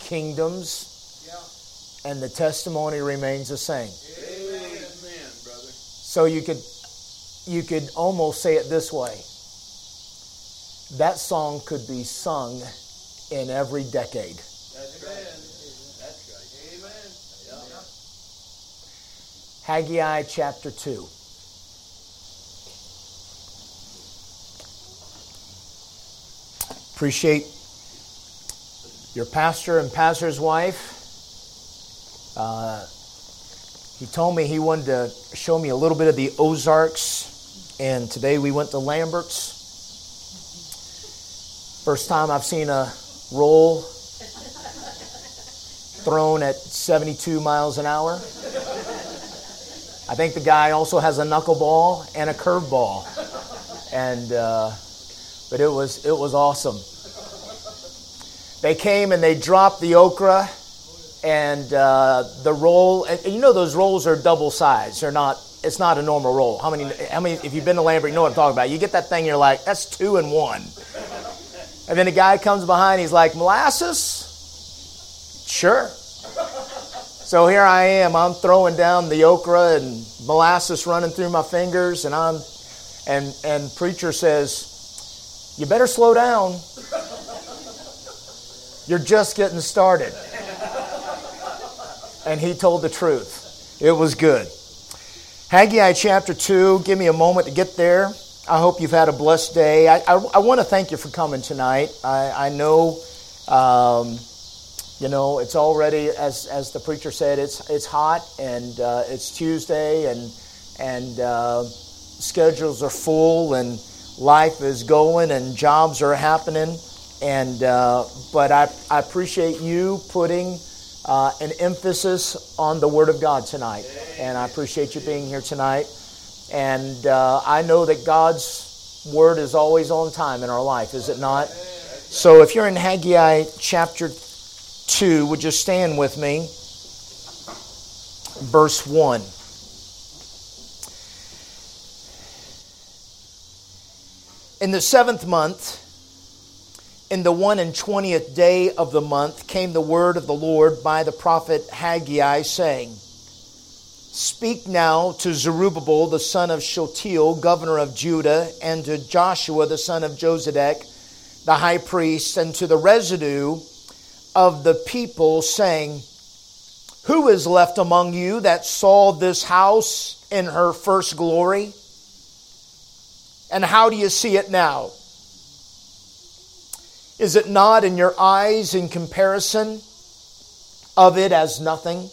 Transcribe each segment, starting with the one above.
kingdoms, and the testimony remains the same. Amen, brother. So you could almost say it this way. That song could be sung in every decade. That's right. That's right. Amen. Yeah. Haggai chapter 2. Appreciate your pastor and pastor's wife. He told me he wanted to show me a little bit of the Ozarks, and today we went to Lambert's. First time I've seen a roll thrown at 72 miles an hour. I think the guy also has a knuckleball and a curveball, but it was awesome. They came and they dropped the okra and the roll. And you know those rolls are double size. It's not a normal roll. How many? If you've been to Lambert, you know what I'm talking about. You get that thing, you're like, that's 2 in 1. And then the guy comes behind, he's like, molasses? Sure. So here I am, I'm throwing down the okra and molasses running through my fingers, and preacher says, you better slow down. You're just getting started. And he told the truth. It was good. Haggai chapter 2, give me a moment to get there. I hope you've had a blessed day. I want to thank you for coming tonight. I know, it's already, as the preacher said, it's hot, and it's Tuesday, and schedules are full, and life is going, and jobs are happening, but I appreciate you putting an emphasis on the Word of God tonight, and I appreciate you being here tonight. And I know that God's Word is always on time in our life, is it not? So if you're in Haggai chapter 2, would you stand with me? Verse 1. In the 7th month, in the 21st day of the month, came the word of the Lord by the prophet Haggai, saying, Speak now to Zerubbabel, the son of Shealtiel, governor of Judah, and to Joshua, the son of Josedek, the high priest, and to the residue of the people, saying, Who is left among you that saw this house in her first glory? And how do you see it now? Is it not in your eyes in comparison of it as nothing?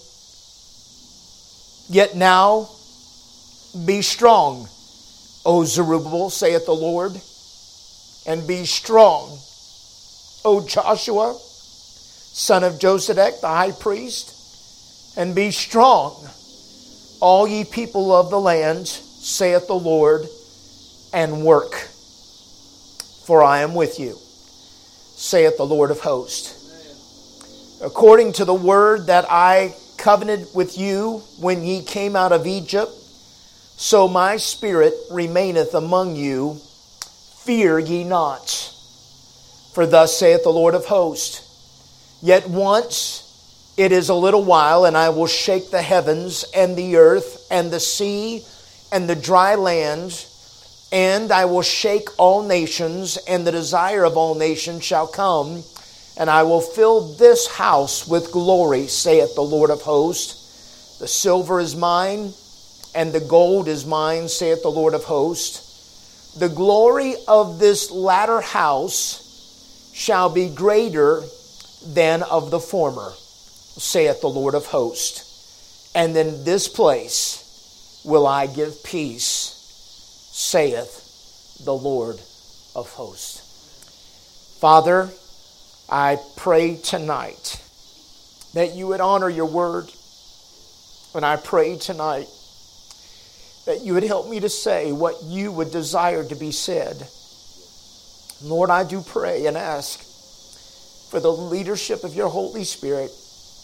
Yet now, be strong, O Zerubbabel, saith the Lord, and be strong, O Joshua, son of Josedek, the high priest, and be strong, all ye people of the land, saith the Lord, and work, for I am with you, saith the Lord of hosts. According to the word that I covenanted with you when ye came out of Egypt, so my spirit remaineth among you. Fear ye not. For thus saith the Lord of hosts, Yet once it is a little while, and I will shake the heavens and the earth and the sea and the dry land, and I will shake all nations, and the desire of all nations shall come, and I will fill this house with glory, saith the Lord of hosts. The silver is mine, and the gold is mine, saith the Lord of hosts. The glory of this latter house shall be greater than of the former, saith the Lord of hosts. And in this place will I give peace, saith the Lord of hosts. Father, I pray tonight that you would honor your word. And I pray tonight that you would help me to say what you would desire to be said. Lord, I do pray and ask for the leadership of your Holy Spirit.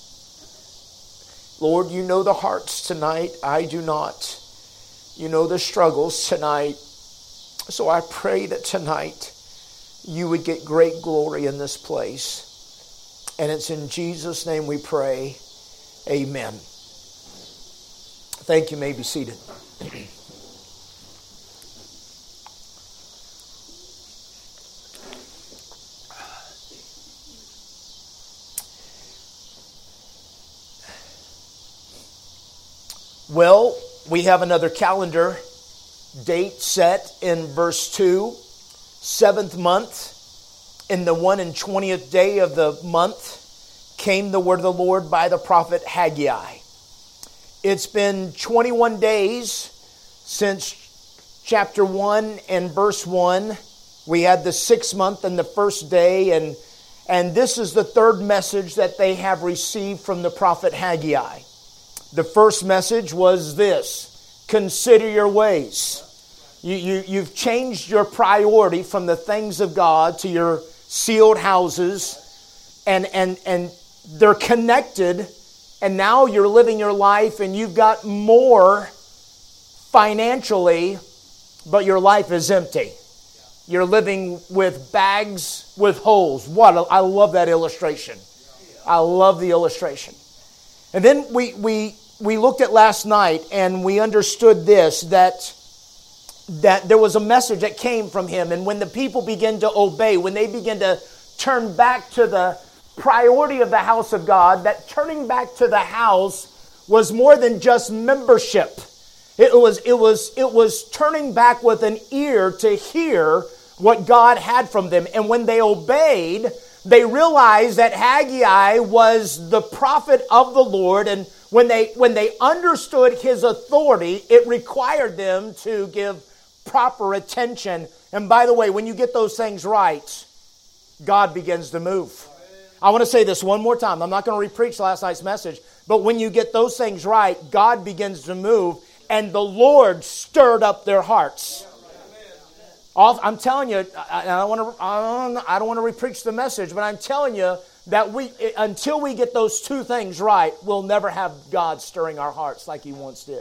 Lord, you know the hearts tonight. I do not. You know the struggles tonight. So I pray that tonight you would get great glory in this place. And it's in Jesus' name we pray. Amen. Thank you. You may be seated. Well, we have another calendar date set in verse 2, 7th month, in the 1 and 20th day of the month, came the word of the Lord by the prophet Haggai. It's been 21 days since chapter 1 and verse 1. We had the 6th month and the first day, and this is the third message that they have received from the prophet Haggai. The first message was this: consider your ways. You've changed your priority from the things of God to your sealed houses, and they're connected, and now you're living your life and you've got more financially, but your life is empty. You're living with bags with holes. I love that illustration. I love the illustration. And then we looked at last night and we understood this, that there was a message that came from him. And when the people begin to obey, when they begin to turn back to the priority of the house of God, that turning back to the house was more than just membership. It was turning back with an ear to hear what God had from them. And when they obeyed, they realized that Haggai was the prophet of the Lord, and when they understood his authority, it required them to give proper attention. And by the way, when you get those things right, God begins to move. I want to say this one more time. I'm not going to re-preach last night's message, but when you get those things right, God begins to move, and the Lord stirred up their hearts. I'm telling you, I don't want to re-preach the message, but I'm telling you that until we get those two things right, we'll never have God stirring our hearts like he once did.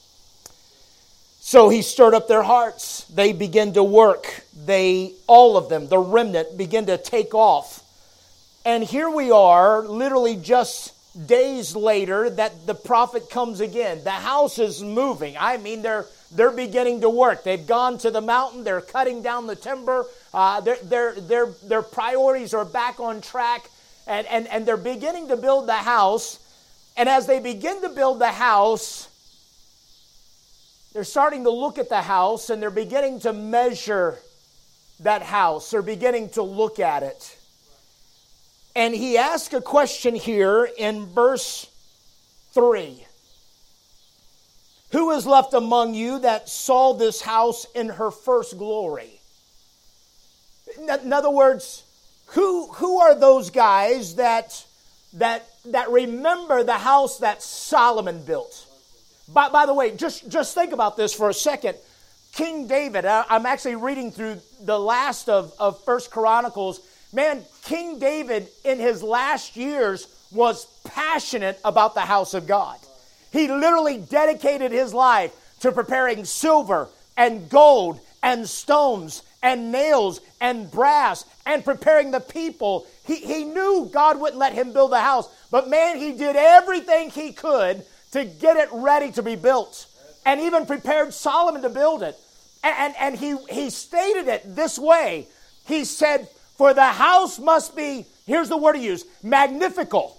So he stirred up their hearts. They began to work. All of them, the remnant, began to take off. And here we are, literally just days later, that the prophet comes again. The house is moving. I mean, they're beginning to work. They've gone to the mountain. They're cutting down the timber. Their priorities are back on track. And they're beginning to build the house. And as they begin to build the house, they're starting to look at the house and they're beginning to measure that house. They're beginning to look at it. And he asks a question here in verse 3. Who is left among you that saw this house in her first glory? In other words, who are those guys that remember the house that Solomon built? By the way, just think about this for a second. King David, I'm actually reading through the last of 1 Chronicles. Man, King David in his last years was passionate about the house of God. He literally dedicated his life to preparing silver and gold and stones and nails and brass and preparing the people. He knew God wouldn't let him build the house, but man, he did everything he could to get it ready to be built, and even prepared Solomon to build it. And he stated it this way. He said, for the house must be, here's the word he used, magnifical.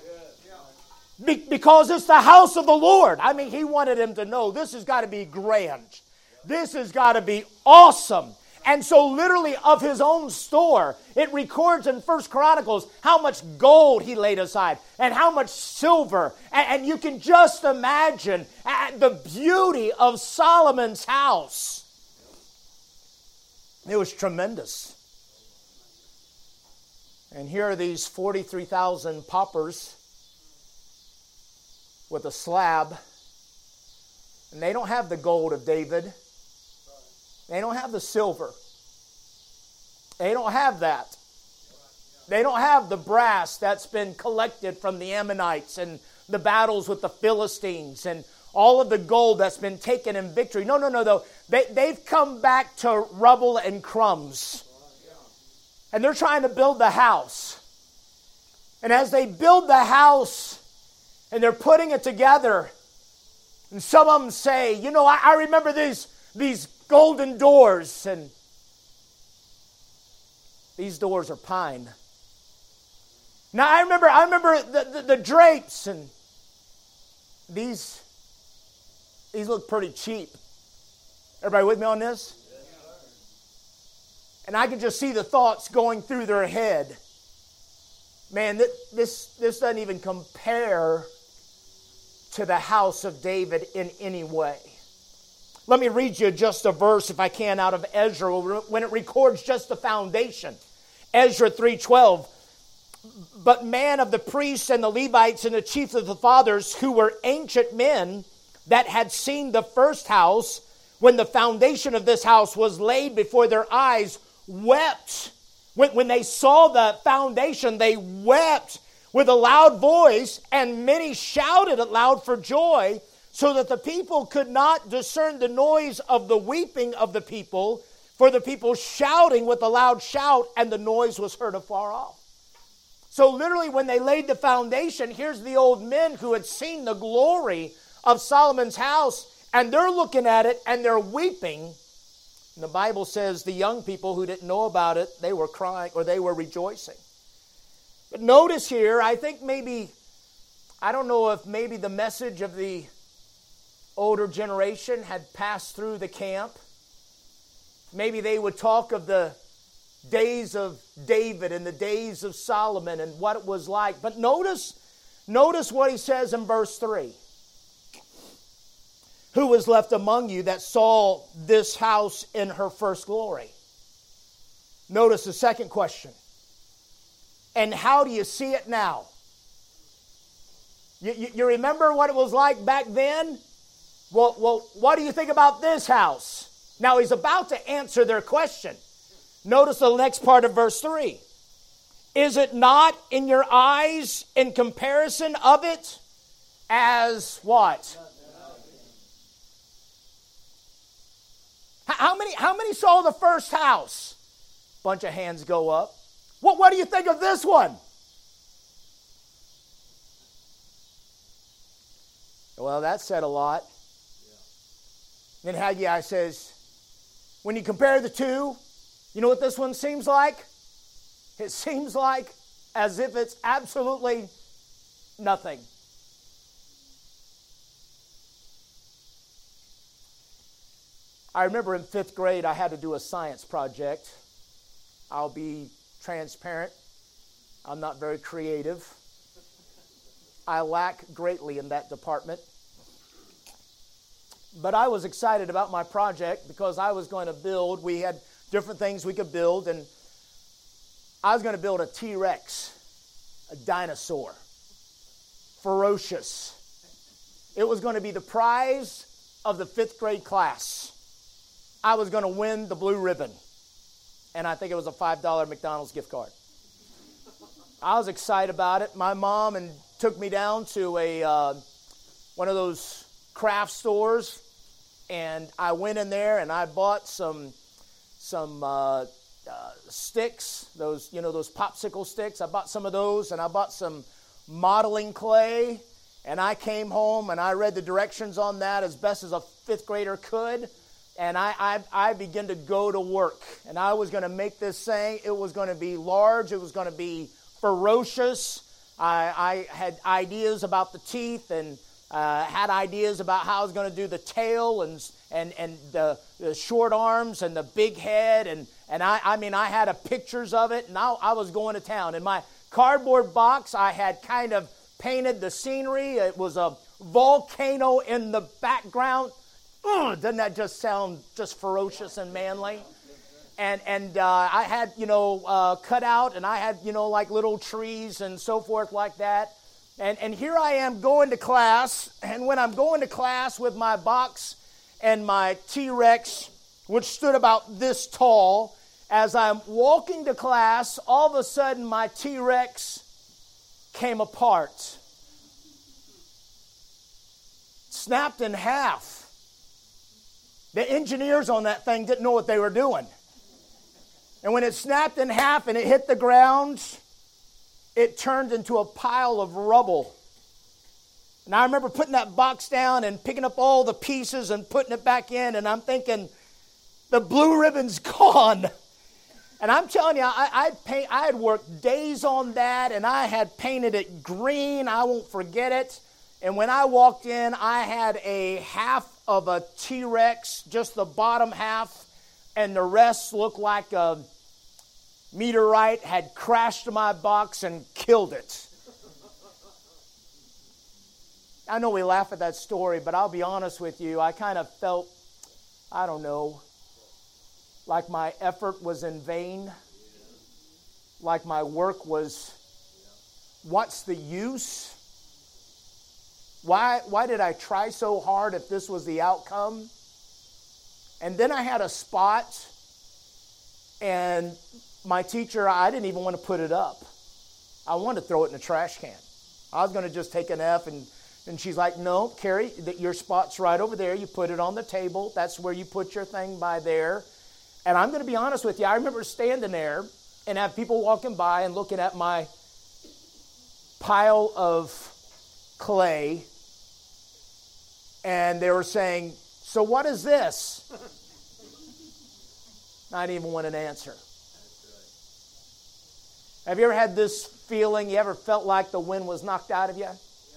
Because it's the house of the Lord. I mean, he wanted him to know this has got to be grand. This has got to be awesome. And so literally of his own store, it records in 1 Chronicles how much gold he laid aside and how much silver. And you can just imagine the beauty of Solomon's house. It was tremendous. And here are these 43,000 paupers with a slab. And they don't have the gold of David. They don't have the silver. They don't have that. They don't have the brass that's been collected from the Ammonites and the battles with the Philistines and all of the gold that's been taken in victory. No. They've come back to rubble and crumbs. And they're trying to build the house. And as they build the house and they're putting it together, and some of them say, you know, I remember these golden doors, and these doors are pine. Now I remember the drapes, and these look pretty cheap. Everybody with me on this? And I can just see the thoughts going through their head. Man, this doesn't even compare to the house of David in any way. Let me read you just a verse, if I can, out of Ezra, when it records just the foundation. Ezra 3:12. But man of the priests and the Levites and the chief of the fathers, who were ancient men that had seen the first house, when the foundation of this house was laid before their eyes, wept. When they saw the foundation, they wept with a loud voice, and many shouted aloud for joy, so that the people could not discern the noise of the weeping of the people, for the people shouting with a loud shout, and the noise was heard afar off. So literally when they laid the foundation, here's the old men who had seen the glory of Solomon's house, and they're looking at it and they're weeping. And the Bible says the young people who didn't know about it, they were crying or they were rejoicing. But notice here, I think maybe, I don't know if maybe the message of the older generation had passed through the camp. Maybe they would talk of the days of David and the days of Solomon and what it was like. But notice what he says in verse 3. Who was left among you that saw this house in her first glory? Notice the second question. And how do you see it now? You remember what it was like back then? Well, what do you think about this house? Now he's about to answer their question. Notice the next part of verse 3. Is it not in your eyes in comparison of it as what? How many saw the first house? Bunch of hands go up. What do you think of this one? Well, that said a lot. Then Haggai says, when you compare the two, you know what this one seems like? It seems like as if it's absolutely nothing. I remember in 5th grade I had to do a science project. I'll be transparent. I'm not very creative. I lack greatly in that department. But I was excited about my project because I was going to build, we had different things we could build, and I was going to build a T-Rex, a dinosaur, ferocious. It was going to be the prize of the 5th grade class. I was going to win the blue ribbon, and I think it was a $5 McDonald's gift card. I was excited about it. My mom took me down to one of those craft stores, and I went in there and I bought some sticks, those popsicle sticks. I bought some of those, and I bought some modeling clay, and I came home and I read the directions on that as best as a 5th grader could, and I began to go to work, and I was going to make this thing. It was going to be large. It was going to be ferocious. I had ideas about the teeth, and had ideas about how I was going to do the tail and the short arms and the big head, and I had pictures of it, and I was going to town. In my cardboard box, I had kind of painted the scenery. It was a volcano in the background. Doesn't that just sound just ferocious and manly? And I had cut out, and I had like little trees and so forth like that. And here I am going to class, and when I'm going to class with my box and my T-Rex, which stood about this tall, as I'm walking to class, all of a sudden my T-Rex came apart. Snapped in half. The engineers on that thing didn't know what they were doing. And when it snapped in half and it hit the ground, it turned into a pile of rubble. And I remember putting that box down and picking up all the pieces and putting it back in, and I'm thinking, the blue ribbon's gone. And I'm telling you, I had worked days on that, and I had painted it green. I won't forget it. And when I walked in, I had a half of a T-Rex, just the bottom half, and the rest looked like a meteorite had crashed to my box and killed it. I know we laugh at that story, but I'll be honest with you, I kind of felt, I don't know, like my effort was in vain, like my work was, what's the use? Why did I try so hard if this was the outcome? And then I had a spot, and my teacher, I didn't even want to put it up. I wanted to throw it in the trash can. I was going to just take an F, and she's like, no, Carrie, your spot's right over there. You put it on the table. That's where you put your thing by there. And I'm going to be honest with you. I remember standing there and have people walking by and looking at my pile of clay, and they were saying, so what is this? I didn't even want an answer. Have you ever had this feeling? You ever felt like the wind was knocked out of you?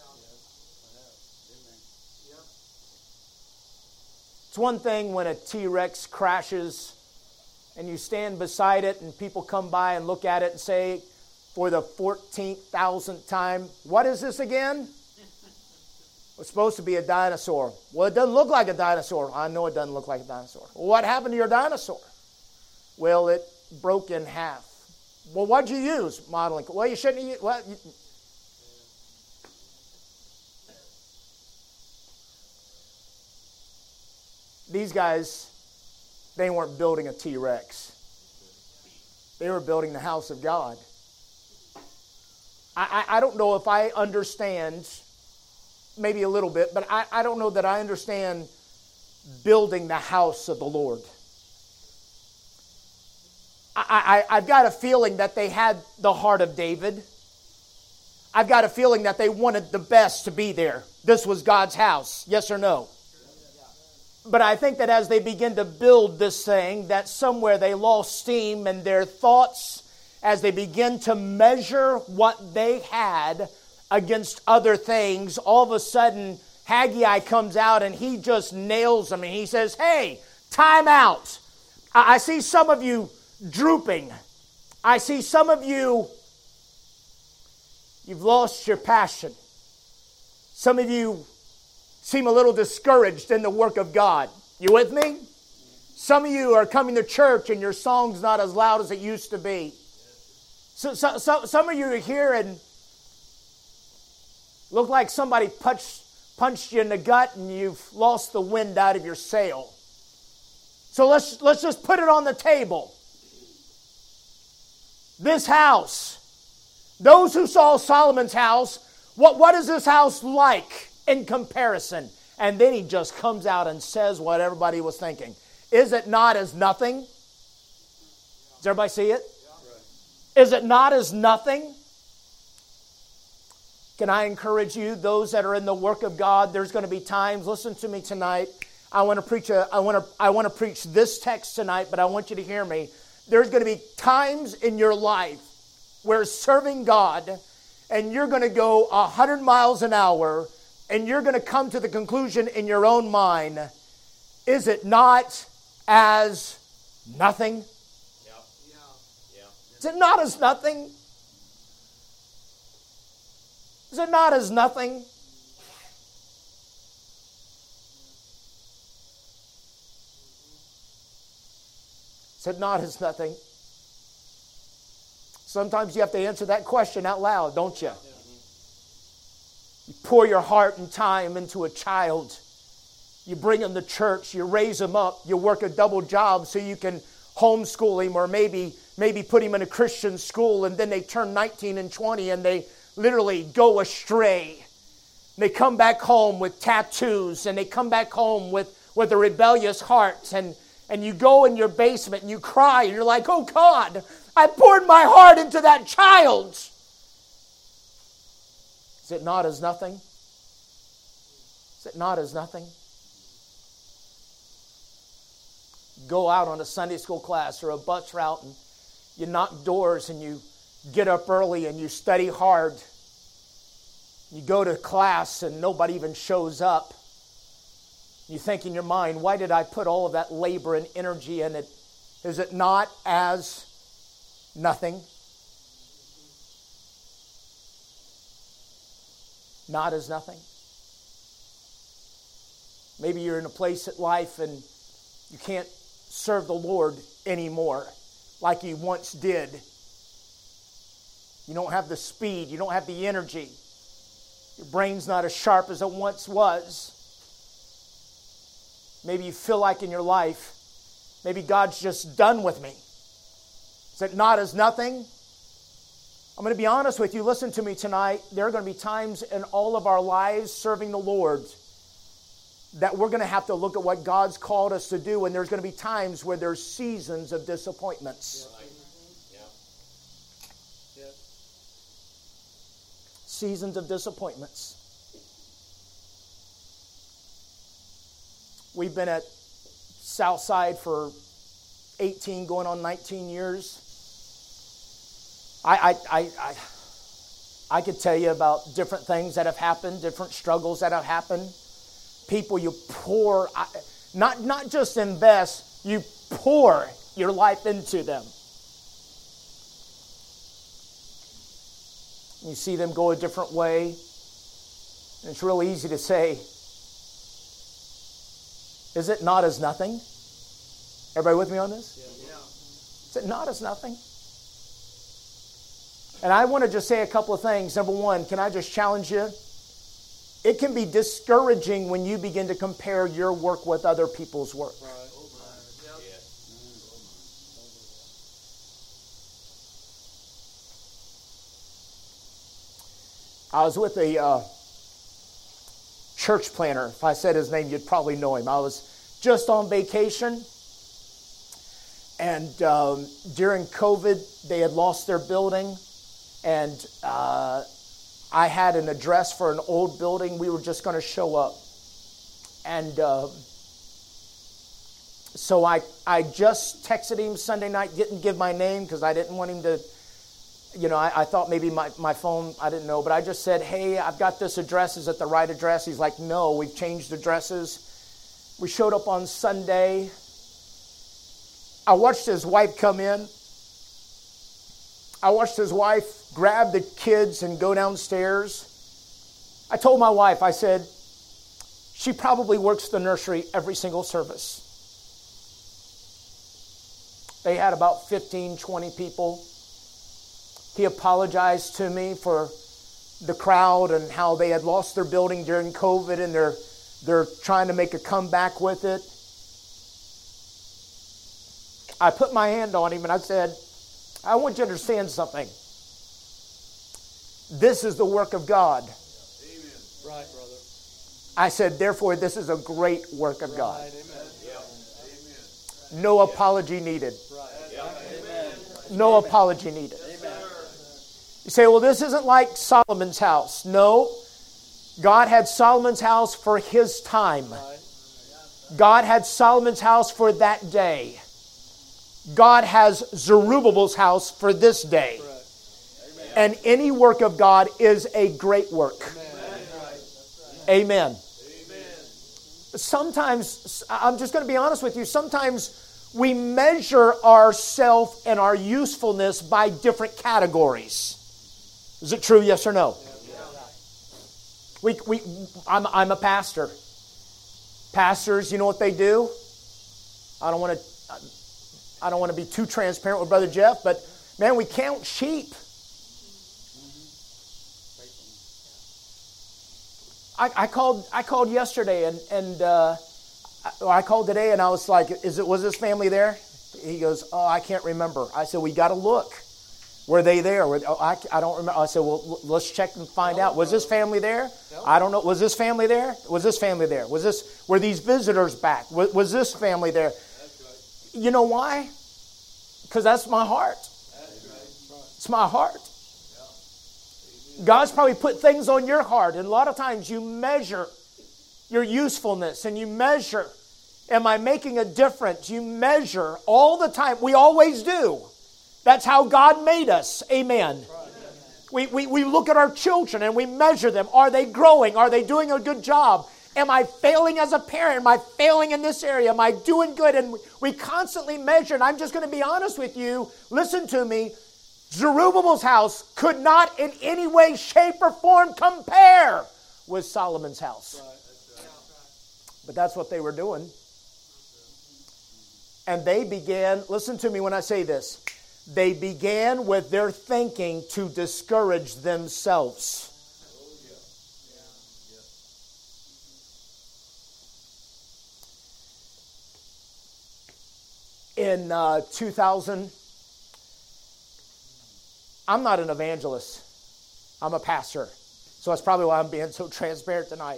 It's one thing when a T-Rex crashes and you stand beside it and people come by and look at it and say for the 14,000th time, what is this again? It's supposed to be a dinosaur. Well, it doesn't look like a dinosaur. I know it doesn't look like a dinosaur. Well, what happened to your dinosaur? Well, it broke in half. Well, what'd you use? Modeling. Well, you shouldn't use... Well, these guys, they weren't building a T-Rex. They were building the house of God. I don't know if I understand, maybe a little bit, but I don't know that I understand building the house of the Lord. I've got a feeling that they had the heart of David. I've got a feeling that they wanted the best to be there. This was God's house, yes or no? But I think that as they begin to build this thing, that somewhere they lost steam, and their thoughts, as they begin to measure what they had against other things, all of a sudden Haggai comes out and he just nails them, and he says, hey, time out. I see some of you drooping. I see some of you, you've lost your passion. Some of you seem a little discouraged in the work of God. You with me? Some of you are coming to church and your song's not as loud as it used to be. So some of you are here and look like somebody punched you in the gut and you've lost the wind out of your sail. So let's just put it on the table. This house, those who saw Solomon's house, what is this house like in comparison? And then he just comes out and says what everybody was thinking. Is it not as nothing? Does everybody see it? Is it not as nothing? Can I encourage you, those that are in the work of God, there's going to be times, listen to me tonight. I want to preach this text tonight, but I want you to hear me. There's going to be times in your life where serving God, and you're going to go 100 miles an hour, and you're going to come to the conclusion in your own mind, is it not as nothing? Is it not as nothing? Is it not as nothing? Is it not as nothing? Sometimes you have to answer that question out loud, don't you? You pour your heart and time into a child. You bring him to church. You raise him up. You work a double job so you can homeschool him, or maybe put him in a Christian school, and then they turn 19 and 20 and they literally go astray. They come back home with tattoos, and they come back home with a rebellious heart, and you go in your basement and you cry and you're like, oh God, I poured my heart into that child. Is it not as nothing? Is it not as nothing? Go out on a Sunday school class or a bus route and you knock doors and you get up early and you study hard. You go to class and nobody even shows up. You think in your mind, why did I put all of that labor and energy in it? Is it not as nothing? Not as nothing? Maybe you're in a place in life and you can't serve the Lord anymore like you once did. You don't have the speed. You don't have the energy. Your brain's not as sharp as it once was. Maybe you feel like in your life, maybe God's just done with me. Is it not as nothing? I'm going to be honest with you. Listen to me tonight. There are going to be times in all of our lives serving the Lord that we're going to have to look at what God's called us to do, and there's going to be times where there's seasons of disappointments. Seasons of disappointments. We've been at Southside for 18, going on 19 years. I could tell you about different things that have happened, different struggles that have happened. People you pour, not just invest, you pour your life into them. You see them go a different way. And it's real easy to say, is it not as nothing? Everybody with me on this? Yeah. Is it not as nothing? And I want to just say a couple of things. Number one, can I just challenge you? It can be discouraging when you begin to compare your work with other people's work. Right. I was with a church planner. If I said his name, you'd probably know him. I was just on vacation. And during COVID, they had lost their building. And I had an address for an old building. We were just going to show up. And so I just texted him Sunday night, didn't give my name because I didn't want him to, I thought maybe my phone, I didn't know. But I just said, hey, I've got this address. Is it the right address? He's like, no, we've changed addresses. We showed up on Sunday. I watched his wife come in. I watched his wife grab the kids and go downstairs. I told my wife, I said, she probably works the nursery every single service. They had about 15, 20 people. He apologized to me for the crowd and how they had lost their building during COVID and they're trying to make a comeback with it. I put my hand on him and I said, I want you to understand something. This is the work of God. Amen. Right, brother. I said, therefore, this is a great work of God. Right, amen. Yeah. No apology needed. Right. Yeah. Amen. No apology needed. Amen. You say, well, this isn't like Solomon's house. No. God had Solomon's house for his time. Right. God had Solomon's house for that day. God has Zerubbabel's house for this day. Right. And any work of God is a great work. Amen. Amen. Sometimes, I'm just going to be honest with you, sometimes we measure ourselves and our usefulness by different categories. Is it true, yes or no? I'm a pastor. Pastors, you know what they do? I don't want to be too transparent with Brother Jeff, but man, we count sheep. I called yesterday and I called today and I was like, was this family there? He goes, oh, I can't remember. I said, we got to look. Were they there? I don't remember. I said, well, let's check and find out. Was this family there? I don't know. Was this family there? Was this family there? Were these visitors back? Was this family there? You know why? Because that's my heart. It's my heart. God's probably put things on your heart. And a lot of times you measure your usefulness and you measure, am I making a difference? You measure all the time. We always do. That's how God made us. Amen. We look at our children and we measure them. Are they growing? Are they doing a good job? Am I failing as a parent? Am I failing in this area? Am I doing good? And we constantly measure. And I'm just going to be honest with you. Listen to me. Zerubbabel's house could not in any way, shape, or form compare with Solomon's house. But that's what they were doing. And they began, listen to me when I say this, they began with their thinking to discourage themselves. In 2000, I'm not an evangelist. I'm a pastor. So that's probably why I'm being so transparent tonight.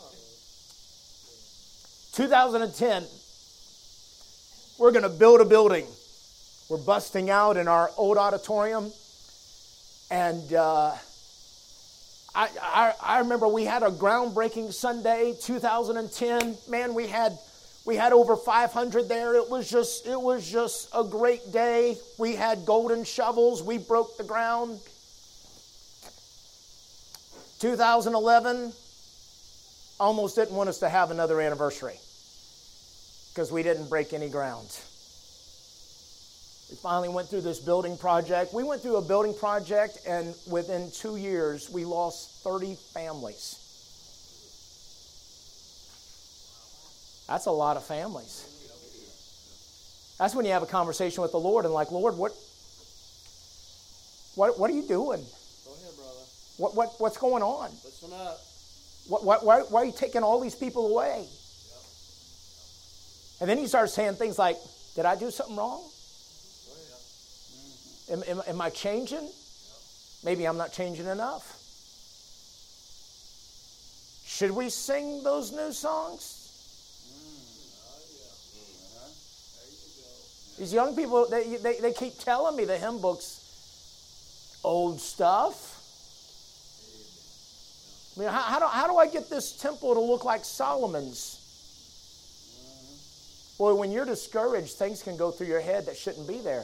2010, we're going to build a building. We're busting out in our old auditorium. And I remember we had a groundbreaking Sunday, 2010. Man, we had over 500 there. It was just a great day. We had golden shovels. We broke the ground. 2011, almost didn't want us to have another anniversary because we didn't break any ground. We finally went through this building project. We went through a building project, and within 2 years, we lost 30 families. That's a lot of families. That's when you have a conversation with the Lord and like, Lord, what are you doing? Go ahead, brother. What's going on? Listen up. Why are you taking all these people away? Yep. And then you start saying things like, did I do something wrong? Am I changing? Yep. Maybe I'm not changing enough. Should we sing those new songs? These young people, they keep telling me the hymn book's old stuff. I mean, how do I get this temple to look like Solomon's? Boy, when you're discouraged, things can go through your head that shouldn't be there.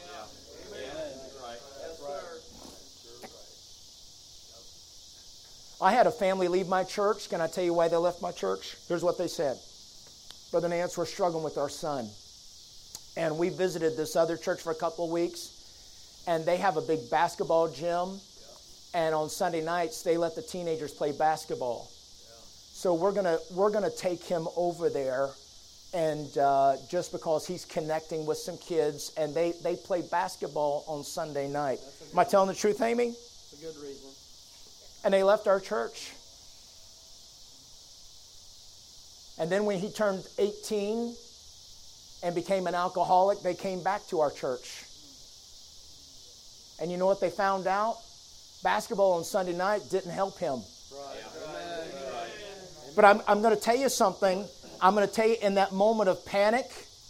I had a family leave my church. Can I tell you why they left my church? Here's what they said. Brother Nance, we're struggling with our son. And we visited this other church for a couple of weeks. And they have a big basketball gym. And on Sunday nights, they let the teenagers play basketball. So we're gonna take him over there. And just because he's connecting with some kids. And they play basketball on Sunday night. Am I telling the truth, Amy? That's a good reason. And they left our church. And then when he turned 18 and became an alcoholic, they came back to our church. And you know what they found out? Basketball on Sunday night didn't help him. Right. But I'm going to tell you something. I'm going to tell you in that moment of panic,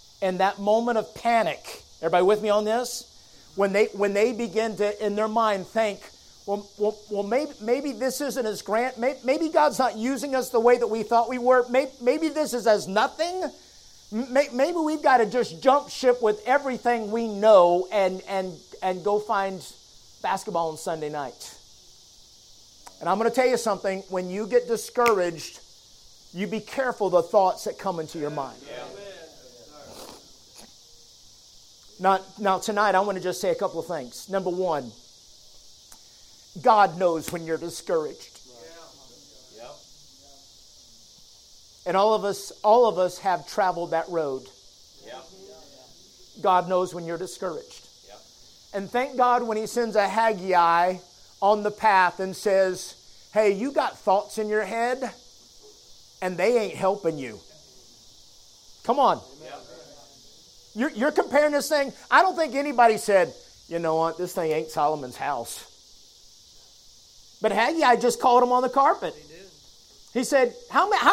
everybody with me on this? When they begin to, in their mind, think, well, maybe this isn't as grand. Maybe God's not using us the way that we thought we were. Maybe this is as nothing. Maybe we've got to just jump ship with everything we know and go find basketball on Sunday night. And I'm going to tell you something. When you get discouraged, you be careful the thoughts that come into your mind. Now tonight, I want to just say a couple of things. Number one, God knows when you're discouraged. Yep. And all of us have traveled that road. Yep. God knows when you're discouraged. Yep. And thank God when he sends a Haggai on the path and says, hey, you got thoughts in your head and they ain't helping you. Come on. Yep. You're comparing this thing. I don't think anybody said, you know what, this thing ain't Solomon's house. But Haggai just called him on the carpet. He did. He said, how many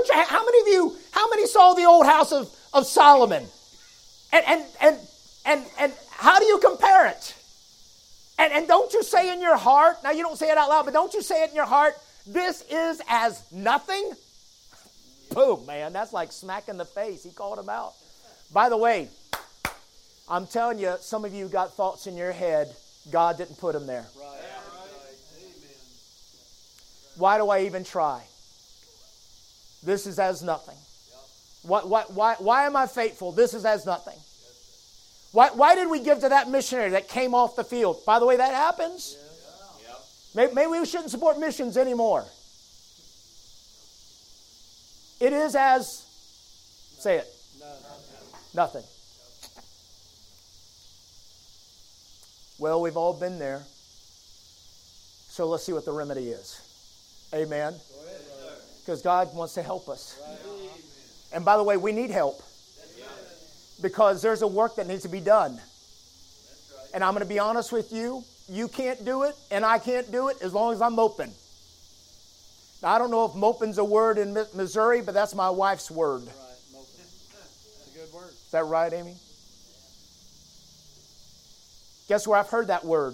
saw the old house of Solomon? And how do you compare it? And don't you say in your heart, now you don't say it out loud, but don't you say it in your heart, this is as nothing? Boom, man, that's like smack in the face. He called him out. By the way, I'm telling you, some of you got thoughts in your head. God didn't put them there. Right. Why do I even try? This is as nothing. Why am I faithful? This is as nothing. Why did we give to that missionary that came off the field? By the way, that happens. Maybe we shouldn't support missions anymore. It is as, say it, nothing. Well, we've all been there. So let's see what the remedy is. Amen. Because God wants to help us. And by the way, we need help. Because there's a work that needs to be done. And I'm going to be honest with you. You can't do it, and I can't do it as long as I'm moping. Now, I don't know if moping's a word in Missouri, but that's my wife's word. Right, moping. It's a good word. Is that right, Amy? Guess where I've heard that word?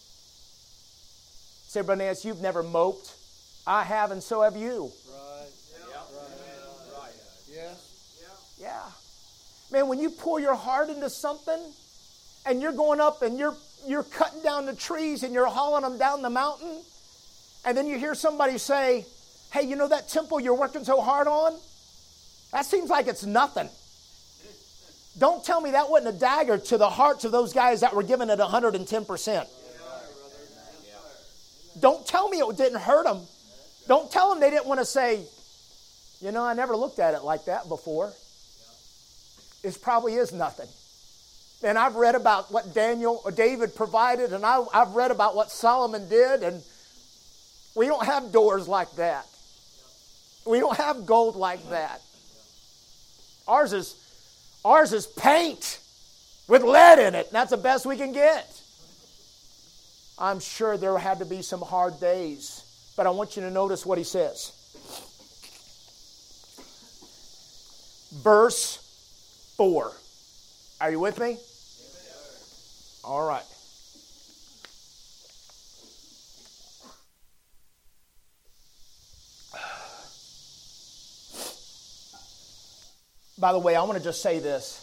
Say, Brother Nance, you've never moped. I have, and so have you. Right. Right. Yes. Yeah. Man, when you pour your heart into something, and you're going up and you're cutting down the trees and you're hauling them down the mountain, and then you hear somebody say, hey, you know that temple you're working so hard on? That seems like it's nothing. Don't tell me that wasn't a dagger to the hearts of those guys that were giving it 110%. Don't tell me it didn't hurt them. Don't tell them they didn't want to say, you know, I never looked at it like that before. It probably is nothing. And I've read about what David provided, and I've read about what Solomon did, and we don't have doors like that. We don't have gold like that. Ours is paint with lead in it, and that's the best we can get. I'm sure there had to be some hard days, but I want you to notice what he says. Verse 4. Are you with me? All right. By the way, I want to just say this.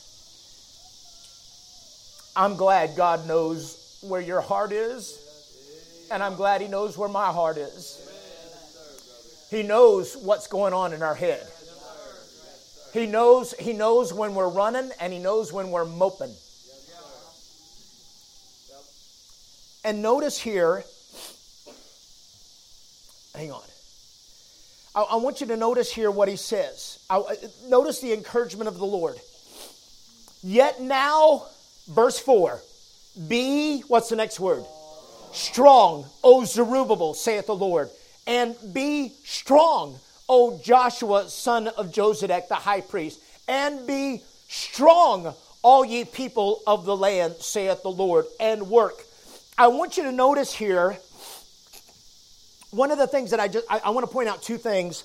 I'm glad God knows where your heart is, and I'm glad He knows where my heart is. He knows what's going on in our head. He knows when we're running, and He knows when we're moping. And notice here, hang on. I want you to notice here what he says. Notice the encouragement of the Lord. Yet now, verse 4, be, what's the next word? Strong, O Zerubbabel, saith the Lord. And be strong, O Joshua, son of Josedek, the high priest. And be strong, all ye people of the land, saith the Lord, and work. I want you to notice here, one of the things that I want to point out two things.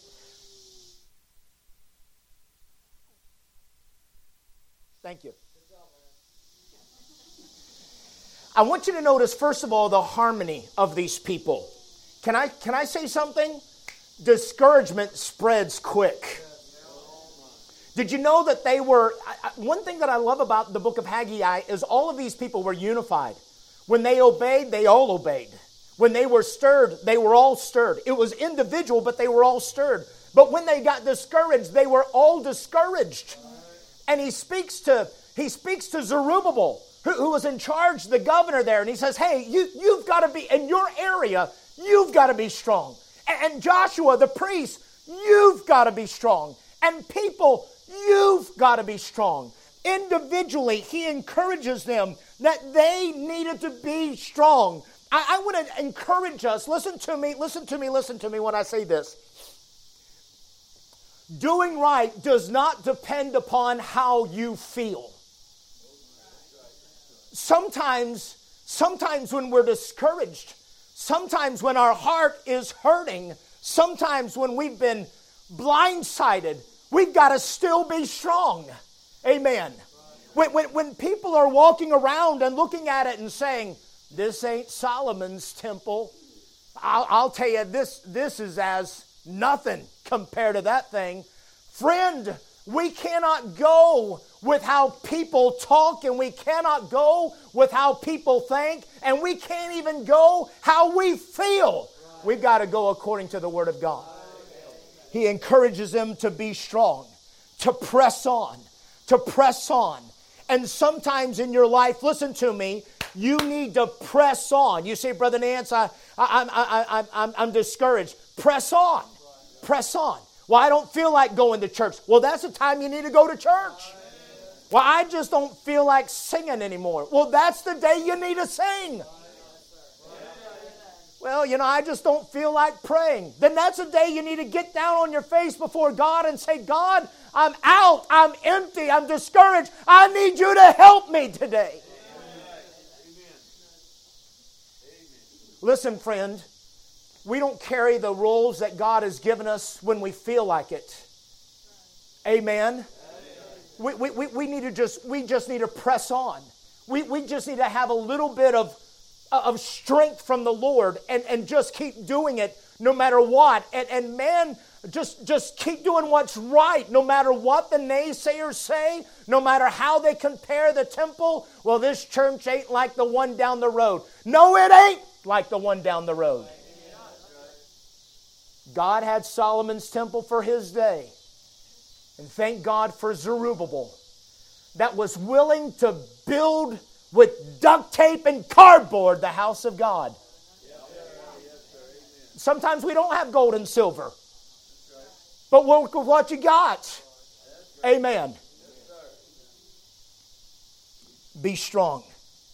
Thank you. I want you to notice, first of all, the harmony of these people. Can I say something? Discouragement spreads quick. Did you know that they were, one thing that I love about the book of Haggai is all of these people were unified. When they obeyed, they all obeyed. When they were stirred, they were all stirred. It was individual, but they were all stirred. But when they got discouraged, they were all discouraged. And he speaks to Zerubbabel, who was in charge, the governor there, and he says, hey, you've got to be, in your area, you've got to be strong. And Joshua, the priest, you've got to be strong. And people, you've got to be strong. Individually, he encourages them that they needed to be strong. I want to encourage us. Listen to me when I say this. Doing right does not depend upon how you feel. Sometimes when we're discouraged, sometimes when our heart is hurting, sometimes when we've been blindsided, we've got to still be strong. Amen. When people are walking around and looking at it and saying, This ain't Solomon's temple. I'll tell you, this is as nothing compared to that thing. Friend, we cannot go with how people talk, and we cannot go with how people think, and we can't even go how we feel. We've got to go according to the Word of God. He encourages them to be strong, to press on, to press on. And sometimes in your life, listen to me, you need to press on. You say, Brother Nance, I'm discouraged. Press on. Press on. Well, I don't feel like going to church. Well, that's the time you need to go to church. Well, I just don't feel like singing anymore. Well, that's the day you need to sing. Well, I just don't feel like praying. Then that's the day you need to get down on your face before God and say, God, I'm out. I'm empty. I'm discouraged. I need you to help me today. Listen, friend, we don't carry the roles that God has given us when we feel like it. Amen. We just need to press on. We just need to have a little bit of strength from the Lord and just keep doing it no matter what. And man, just keep doing what's right no matter what the naysayers say, no matter how they compare the temple. Well, this church ain't like the one down the road. No, it ain't like the one down the road. God had Solomon's temple for his day. And thank God for Zerubbabel that was willing to build with duct tape and cardboard the house of God. Sometimes we don't have gold and silver, but work with what you got. Amen. Be strong.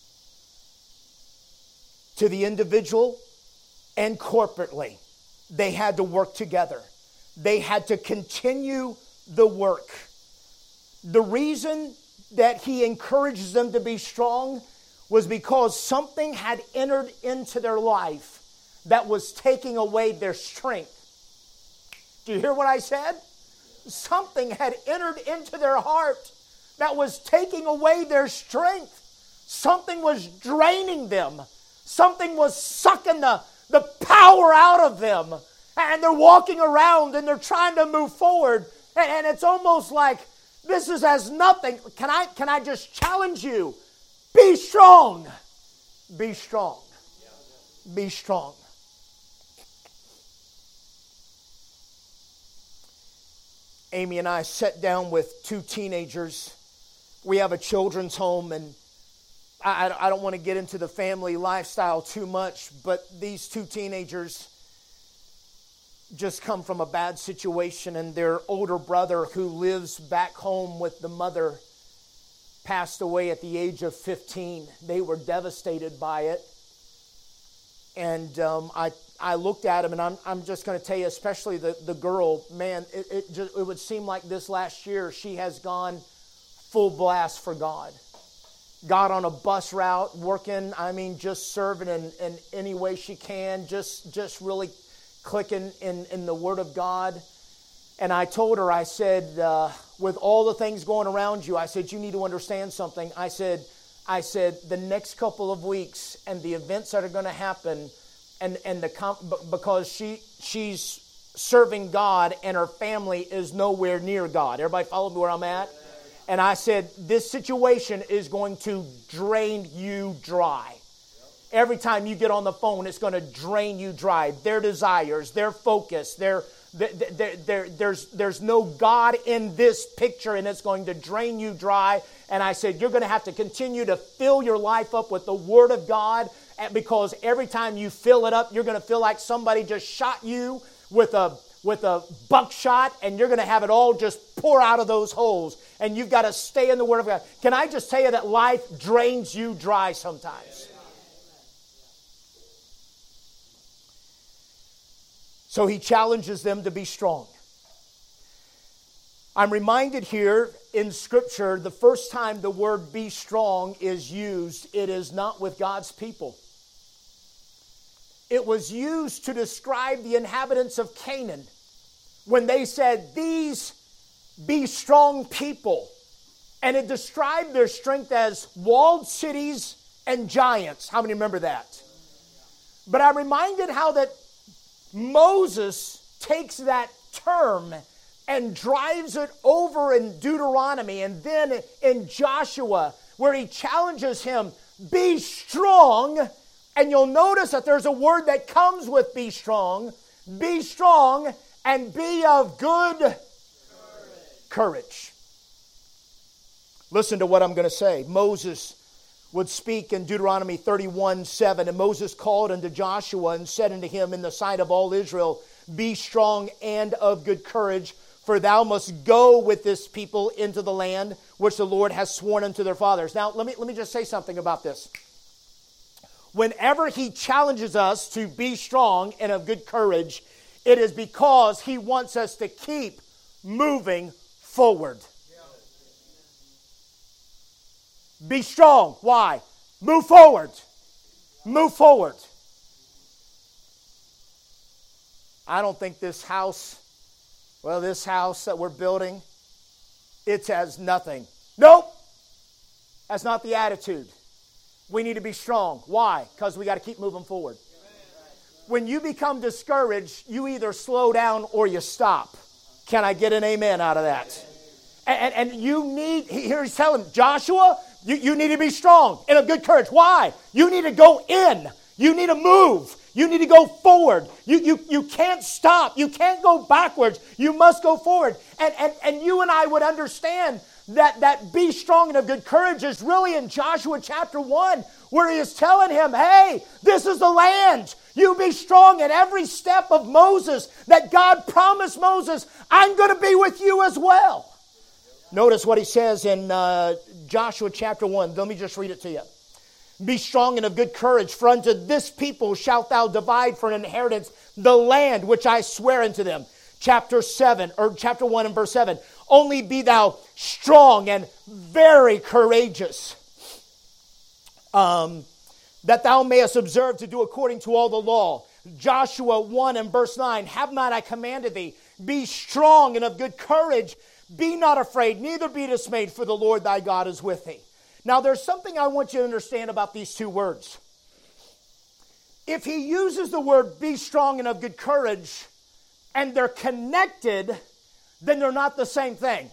To the individual and corporately, they had to work together. They had to continue the work. The reason that he encourages them to be strong was because something had entered into their life that was taking away their strength. Do you hear what I said? Something had entered into their heart that was taking away their strength. Something was draining them. Something was sucking the power out of them. And they're walking around and they're trying to move forward. And it's almost like this is as nothing. Can I just challenge you? Be strong. Be strong. Be strong. Amy and I sat down with two teenagers. We have a children's home, and I don't want to get into the family lifestyle too much, but these two teenagers just come from a bad situation, and their older brother, who lives back home with the mother, passed away at the age of 15. They were devastated by it. And I looked at him, and I'm just going to tell you, especially the girl, man, it would seem like this last year she has gone full blast for God. Got on a bus route, working, just serving in any way she can, just really clicking in the Word of God. And I told her, I said, with all the things going around you, I said, you need to understand something. I said, the next couple of weeks and the events that are going to happen, because she's serving God and her family is nowhere near God. Everybody follow me where I'm at? And I said, this situation is going to drain you dry. Every time you get on the phone, it's going to drain you dry. Their desires, their focus, there's no God in this picture, and it's going to drain you dry. And I said, you're going to have to continue to fill your life up with the Word of God, because every time you fill it up, you're going to feel like somebody just shot you with a buckshot, and you're going to have it all just pour out of those holes. And you've got to stay in the Word of God. Can I just tell you that life drains you dry sometimes? So he challenges them to be strong. I'm reminded here in Scripture, the first time the word be strong is used, it is not with God's people. It was used to describe the inhabitants of Canaan when they said, these be strong people. And it described their strength as walled cities and giants. How many remember that? But I'm reminded how that Moses takes that term and drives it over in Deuteronomy and then in Joshua, where he challenges him, be strong. And you'll notice that there's a word that comes with be strong and be of good courage. Listen to what I'm going to say. Moses would speak in Deuteronomy 31:7, and Moses called unto Joshua and said unto him in the sight of all Israel, be strong and of good courage, for thou must go with this people into the land which the Lord has sworn unto their fathers. Now, let me just say something about this. Whenever he challenges us to be strong and of good courage, it is because he wants us to keep moving forward. Be strong. Why? Move forward. Move forward. I don't think this house that we're building, it has nothing. Nope. That's not the attitude. We need to be strong. Why? Because we got to keep moving forward. When you become discouraged, you either slow down or you stop. Can I get an amen out of that? And you need, here he's telling Joshua, you need to be strong and of good courage. Why? You need to go in. You need to move. You need to go forward. You can't stop. You can't go backwards. You must go forward. And you and I would understand that be strong and of good courage is really in Joshua chapter 1, where he is telling him, hey, this is the land. You be strong in every step of Moses that God promised Moses. I'm going to be with you as well. Notice what he says in Joshua chapter 1. Let me just read it to you. Be strong and of good courage, for unto this people shalt thou divide for an inheritance the land which I swear unto them. Chapter 1 and verse 7. Only be thou strong and very courageous, that thou mayest observe to do according to all the law. Joshua 1 and verse 9. Have not I commanded thee? Be strong and of good courage. Be not afraid, neither be dismayed, for the Lord thy God is with thee. Now, there's something I want you to understand about these two words. If he uses the word be strong and of good courage, and they're connected, then they're not the same thing.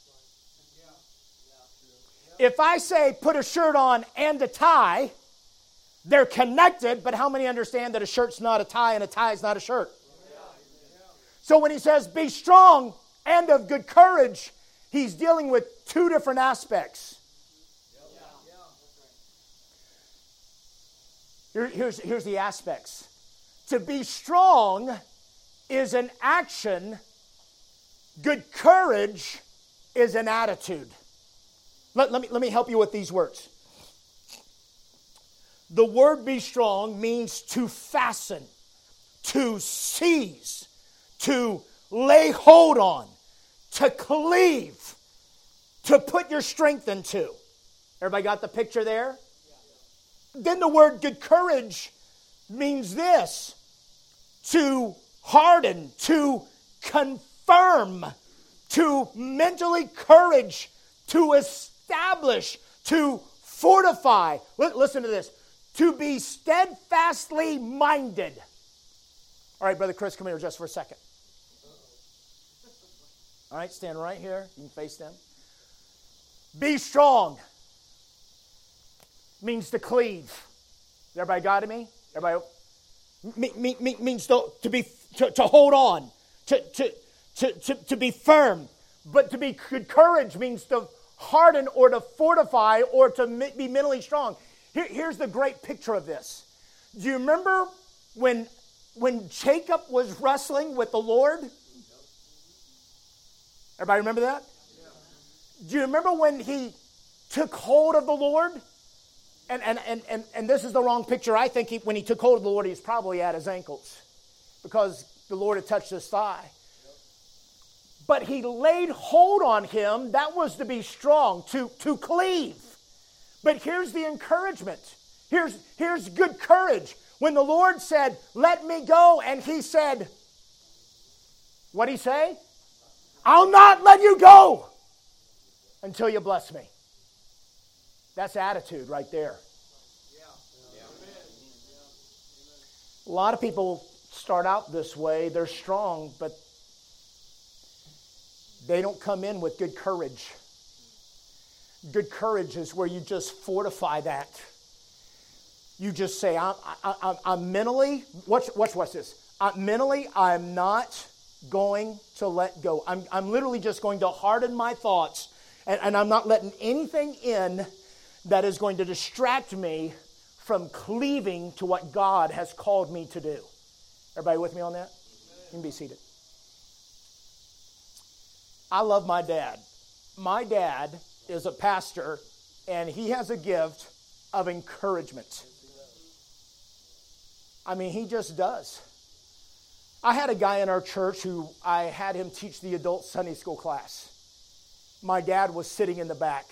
If I say put a shirt on and a tie, they're connected, but how many understand that a shirt's not a tie and a tie is not a shirt? So when he says be strong and of good courage, he's dealing with two different aspects. Here's the aspects. To be strong is an action. Good courage is an attitude. Let me help you with these words. The word be strong means to fasten, to seize, to lay hold on, to cleave, to put your strength into. Everybody got the picture there? Then the word good courage means this: to harden, to confirm, to mentally courage, to establish, to fortify. Listen to this. To be steadfastly minded. All right, Brother Chris, come here just for a second. All right, stand right here. You can face them. Be strong means to cleave. Everybody got me? Everybody means to hold on, to be firm. But to be good courage means to harden or to fortify or to be mentally strong. Here's the great picture of this. Do you remember when Jacob was wrestling with the Lord? Everybody remember that? Do you remember when he took hold of the Lord? And this is the wrong picture. I think when he took hold of the Lord, he was probably at his ankles because the Lord had touched his thigh. But he laid hold on him. That was to be strong, to cleave. But here's the encouragement. Here's good courage. When the Lord said, let me go, and he said, what'd he say? I'll not let you go until you bless me. That's attitude right there. A lot of people start out this way. They're strong, but they don't come in with good courage. Good courage is where you just fortify that. You just say, I'm mentally, watch this. Mentally, I'm not going to let go. I'm literally just going to harden my thoughts, and I'm not letting anything in that is going to distract me from cleaving to what God has called me to do. Everybody with me on that? You can be seated. I love my dad. My dad is a pastor, and he has a gift of encouragement. I mean, he just does. I had a guy in our church who I had him teach the adult Sunday school class. My dad was sitting in the back.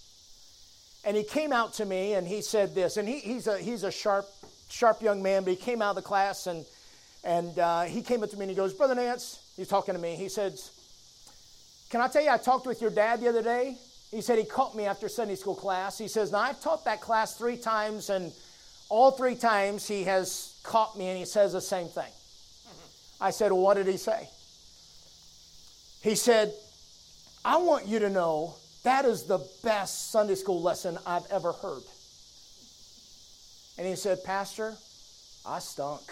And he came out to me and he said this, and he's a sharp young man, but he came out of the class and he came up to me and he goes, Brother Nance, he's talking to me, he says, can I tell you I talked with your dad the other day? He said he caught me after Sunday school class. He says, now I've taught that class 3 times, and all 3 times he has caught me and he says the same thing. I said, well, what did he say? He said, I want you to know that is the best Sunday school lesson I've ever heard. And he said, Pastor, I stunk.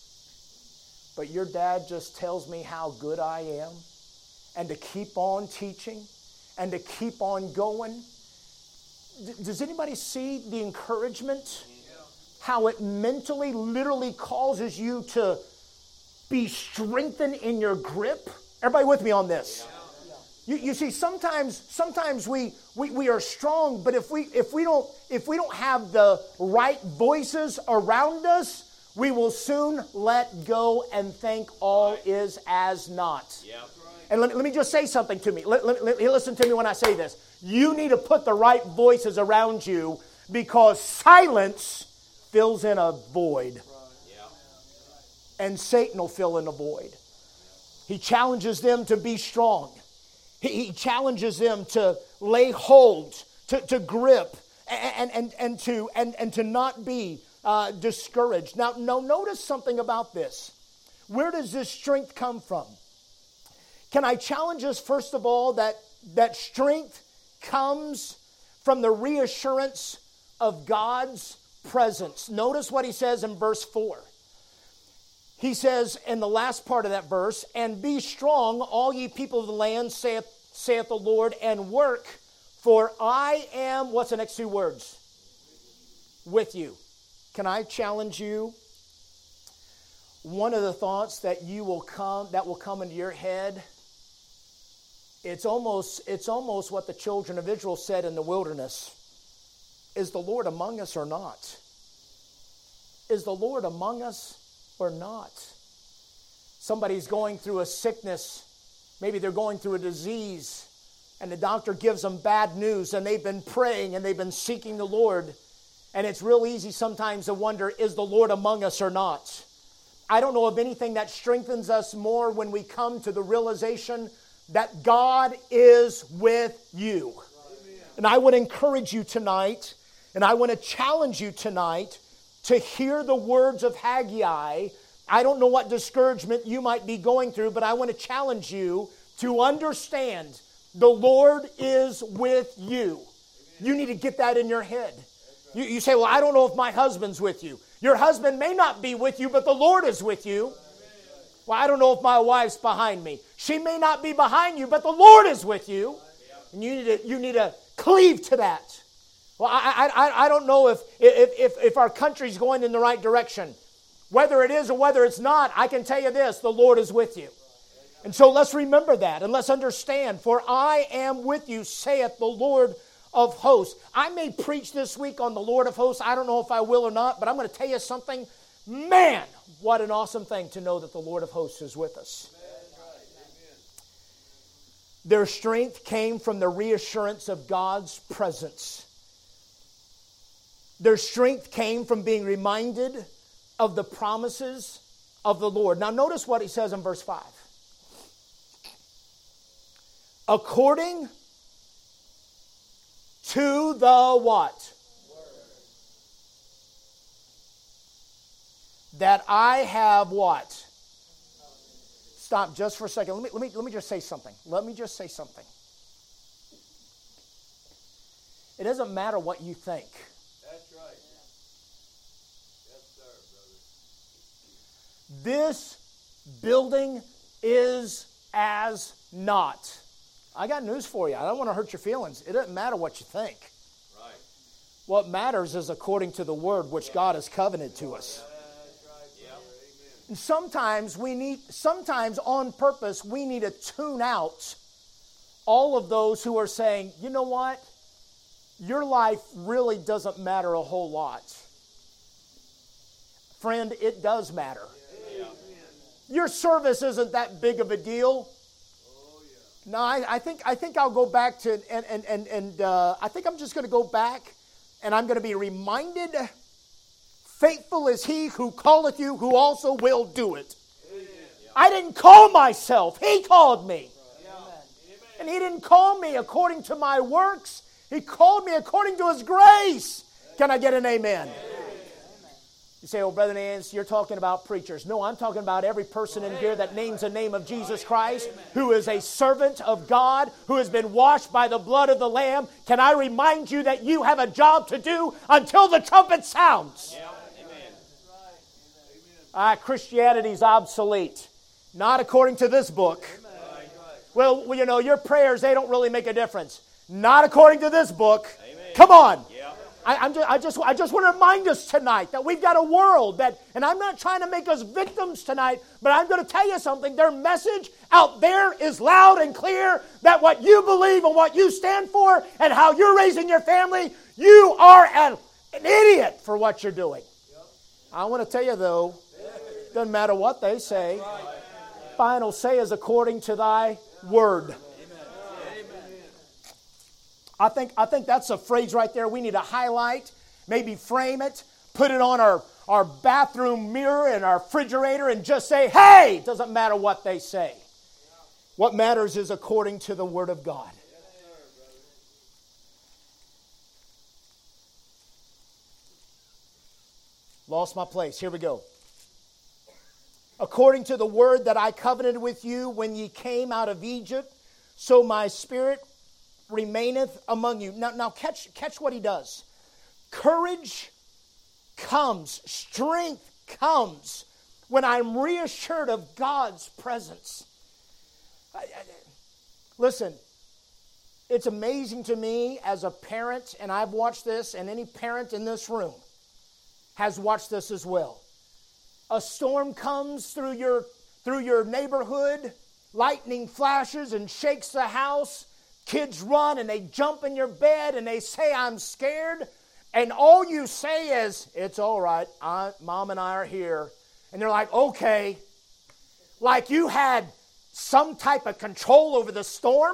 But your dad just tells me how good I am, and to keep on teaching, and to keep on going. Does anybody see the encouragement? How it mentally, literally causes you to be strengthened in your grip? Everybody with me on this? You see, sometimes we are strong, but if we don't have the right voices around us, we will soon let go and think all is as naught. And let me just say something to me. Listen to me when I say this. You need to put the right voices around you, because silence fills in a void. And Satan will fill in a void. He challenges them to be strong. He challenges them to lay hold, to grip, and to not be discouraged. Now, notice something about this. Where does this strength come from? Can I challenge us, first of all, that strength comes from the reassurance of God's presence. Notice what he says in verse 4. He says in the last part of that verse, and be strong, all ye people of the land, saith the Lord, and work, for I am, what's the next 2 words? With you. Can I challenge you? One of the thoughts that will come into your head, it's almost what the children of Israel said in the wilderness. Is the Lord among us or not? Is the Lord among us or not? Somebody's going through a sickness. Maybe they're going through a disease, and the doctor gives them bad news, and they've been praying and they've been seeking the Lord. And it's real easy sometimes to wonder, is the Lord among us or not? I don't know of anything that strengthens us more when we come to the realization that God is with you. And I would encourage you tonight, and I want to challenge you tonight to hear the words of Haggai. I don't know what discouragement you might be going through, but I want to challenge you to understand the Lord is with you. You need to get that in your head. You say, well, I don't know if my husband's with you. Your husband may not be with you, but the Lord is with you. Well, I don't know if my wife's behind me. She may not be behind you, but the Lord is with you. And you need to cleave to that. Well, I don't know if our country's going in the right direction. Whether it is or whether it's not, I can tell you this, the Lord is with you. And so let's remember that, and let's understand, for I am with you, saith the Lord of hosts. I may preach this week on the Lord of hosts. I don't know if I will or not, but I'm going to tell you something. Man, what an awesome thing to know that the Lord of hosts is with us. Their strength came from the reassurance of God's presence. Their strength came from being reminded of the promises of the Lord. Now notice what he says in verse 5. According to the what? that I have what? Stop just for a second. Let me just say something. Let me just say something. It doesn't matter what you think. That's right. Yes, sir, brother. This building is as not. I got news for you. I don't want to hurt your feelings. It doesn't matter what you think. Right. What matters is according to the word which God has covenanted to us. That's right. Yep. Amen. And sometimes on purpose, we need to tune out all of those who are saying, you know what? Your life really doesn't matter a whole lot. Friend, it does matter. Amen. Your service isn't that big of a deal. Oh, yeah. No, I think I'll go back to, I think I'm just going to go back and I'm going to be reminded, faithful is he who calleth you, who also will do it. Amen. I didn't call myself. He called me. Amen. And he didn't call me according to my works. He called me according to his grace. Can I get an amen? You say, oh, Brother Nance, you're talking about preachers. No, I'm talking about every person in here that names the name of Jesus Christ, who is a servant of God, who has been washed by the blood of the Lamb. Can I remind you that you have a job to do until the trumpet sounds? Christianity's obsolete. Not according to this book. Well, you know, your prayers, they don't really make a difference. Not according to this book. Come on. I just want to remind us tonight that we've got a world that, and I'm not trying to make us victims tonight, but I'm going to tell you something. Their message out there is loud and clear that what you believe and what you stand for and how you're raising your family, you are an idiot for what you're doing. I want to tell you, though, doesn't matter what they say. Final say is according to thy word. I think that's a phrase right there we need to highlight, maybe frame it, put it on our bathroom mirror and our refrigerator and just say, hey, it doesn't matter what they say. What matters is according to the Word of God. Lost my place. Here we go. According to the word that I covenanted with you when ye came out of Egypt, so my spirit remaineth among you. Now catch what he does. Courage comes, strength comes when I'm reassured of God's presence. Listen, it's amazing to me as a parent, and I've watched this, and any parent in this room has watched this as well. A storm comes through your neighborhood, lightning flashes and shakes the house. Kids run and they jump in your bed and they say, I'm scared. And all you say is, it's all right. Mom and I are here. And they're like, okay. Like you had some type of control over the storm.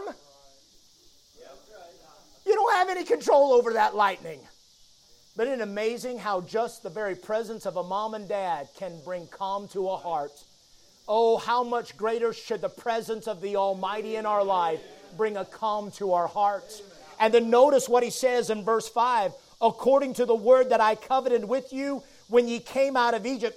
You don't have any control over that lightning. But isn't it amazing how just the very presence of a mom and dad can bring calm to a heart? Oh, how much greater should the presence of the Almighty in our life bring a calm to our hearts? And then notice what he says in verse 5. According to the word that I covenanted with you when ye came out of Egypt.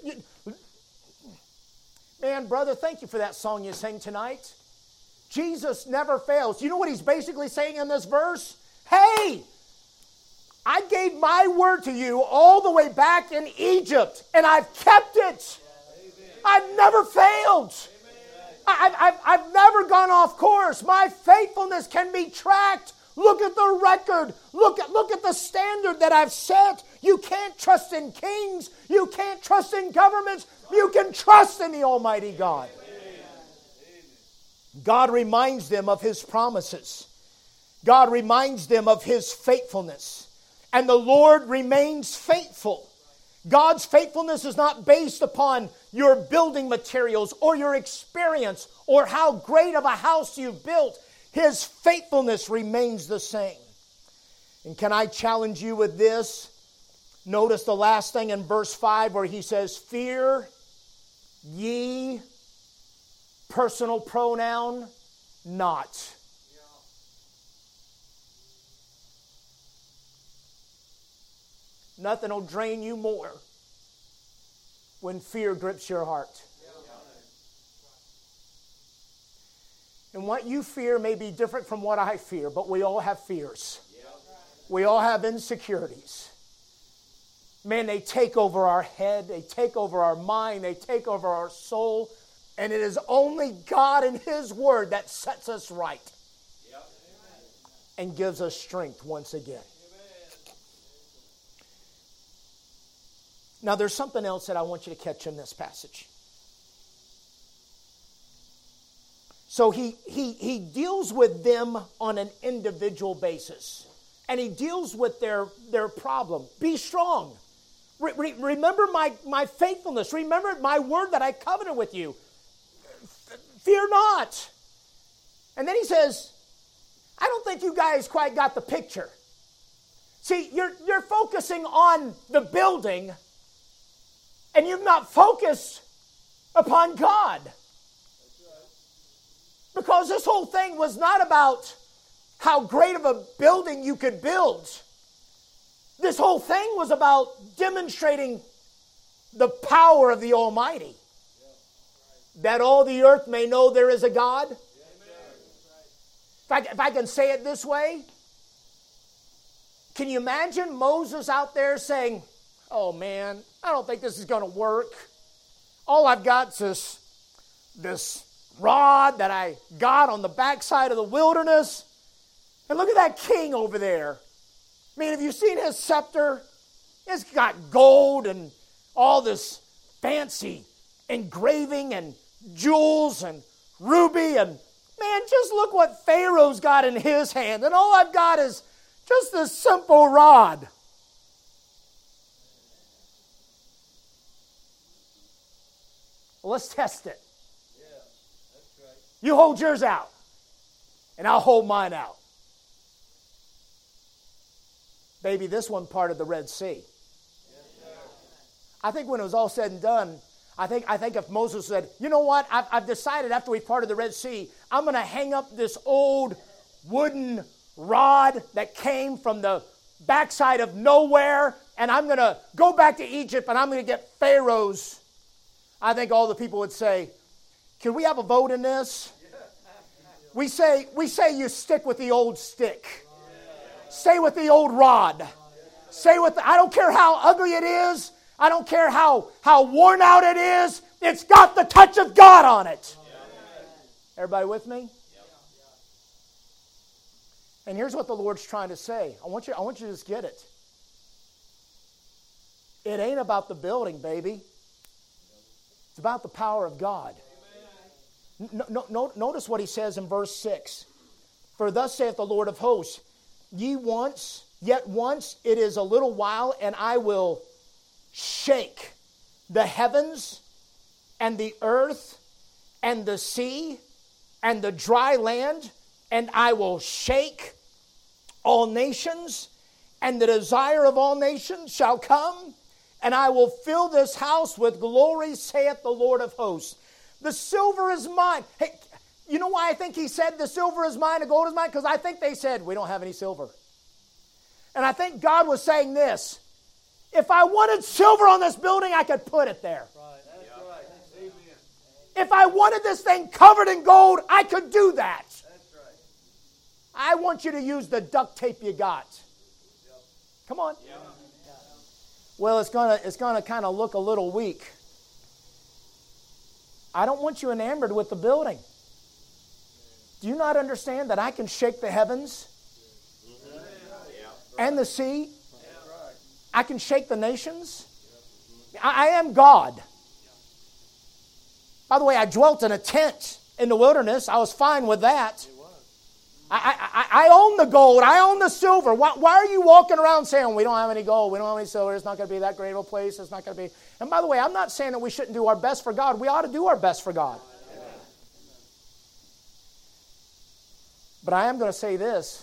Man, brother, thank you for that song you sang tonight. Jesus never fails. You know what he's basically saying in this verse? Hey, I gave my word to you all the way back in Egypt, and I've kept it. I've never failed. I've never gone off course. My faithfulness can be tracked. Look at the record. Look at the standard that I've set. You can't trust in kings. You can't trust in governments. You can trust in the Almighty God. God reminds them of His promises. God reminds them of His faithfulness. And the Lord remains faithful. God's faithfulness is not based upon your building materials or your experience or how great of a house you've built. His faithfulness remains the same. And can I challenge you with this? Notice the last thing in verse 5 where he says, fear ye, personal pronoun, not. Nothing will drain you more when fear grips your heart. And what you fear may be different from what I fear, but we all have fears. We all have insecurities. Man, they take over our head, they take over our mind, they take over our soul, and it is only God and His Word that sets us right and gives us strength once again. Now, there's something else that I want you to catch in this passage. So he deals with them on an individual basis. And he deals with their problem. Be strong. Remember my faithfulness. Remember my word that I covenanted with you. Fear not. And then he says, I don't think you guys quite got the picture. See, you're focusing on the building, and you've not focused upon God. Because this whole thing was not about how great of a building you could build. This whole thing was about demonstrating the power of the Almighty. That all the earth may know there is a God. If I can say it this way, can you imagine Moses out there saying, oh man, I don't think this is going to work. All I've got is this rod that I got on the backside of the wilderness. And look at that king over there. I mean, have you seen his scepter? It's got gold and all this fancy engraving and jewels and ruby. And man, just look what Pharaoh's got in his hand. And all I've got is just this simple rod. Well, let's test it. You hold yours out, and I'll hold mine out. Baby, this one parted the Red Sea. I think when it was all said and done, I think if Moses said, you know what, I've decided after we parted the Red Sea, I'm going to hang up this old wooden rod that came from the backside of nowhere, and I'm going to go back to Egypt, and I'm going to get Pharaoh's. I think all the people would say, can we have a vote in this? We say you stick with the old stick. Stay with the old rod. Stay with I don't care how ugly it is. I don't care how worn out it is. It's got the touch of God on it. Everybody with me? And here's what the Lord's trying to say. I want you to just get it. It ain't about the building, baby. It's about the power of God. Notice what he says in verse 6. For thus saith the Lord of hosts, yet once it is a little while, and I will shake the heavens and the earth and the sea and the dry land, and I will shake all nations, and the desire of all nations shall come, and I will fill this house with glory, saith the Lord of hosts. The silver is mine. Hey, you know why I think he said the silver is mine, the gold is mine? Because I think they said, we don't have any silver. And I think God was saying this. If I wanted silver on this building, I could put it there. That's right. Amen. If I wanted this thing covered in gold, I could do that. That's right. I want you to use the duct tape you got. Come on. Well, it's gonna kind of look a little weak. I don't want you enamored with the building. Do you not understand that I can shake the heavens and the sea? I can shake the nations. I am God. By the way, I dwelt in a tent in the wilderness. I was fine with that. I own the gold. I own the silver. Why are you walking around saying, we don't have any gold, we don't have any silver, it's not going to be that great of a place, it's not going to be... And by the way, I'm not saying that we shouldn't do our best for God. We ought to do our best for God. But I am going to say this.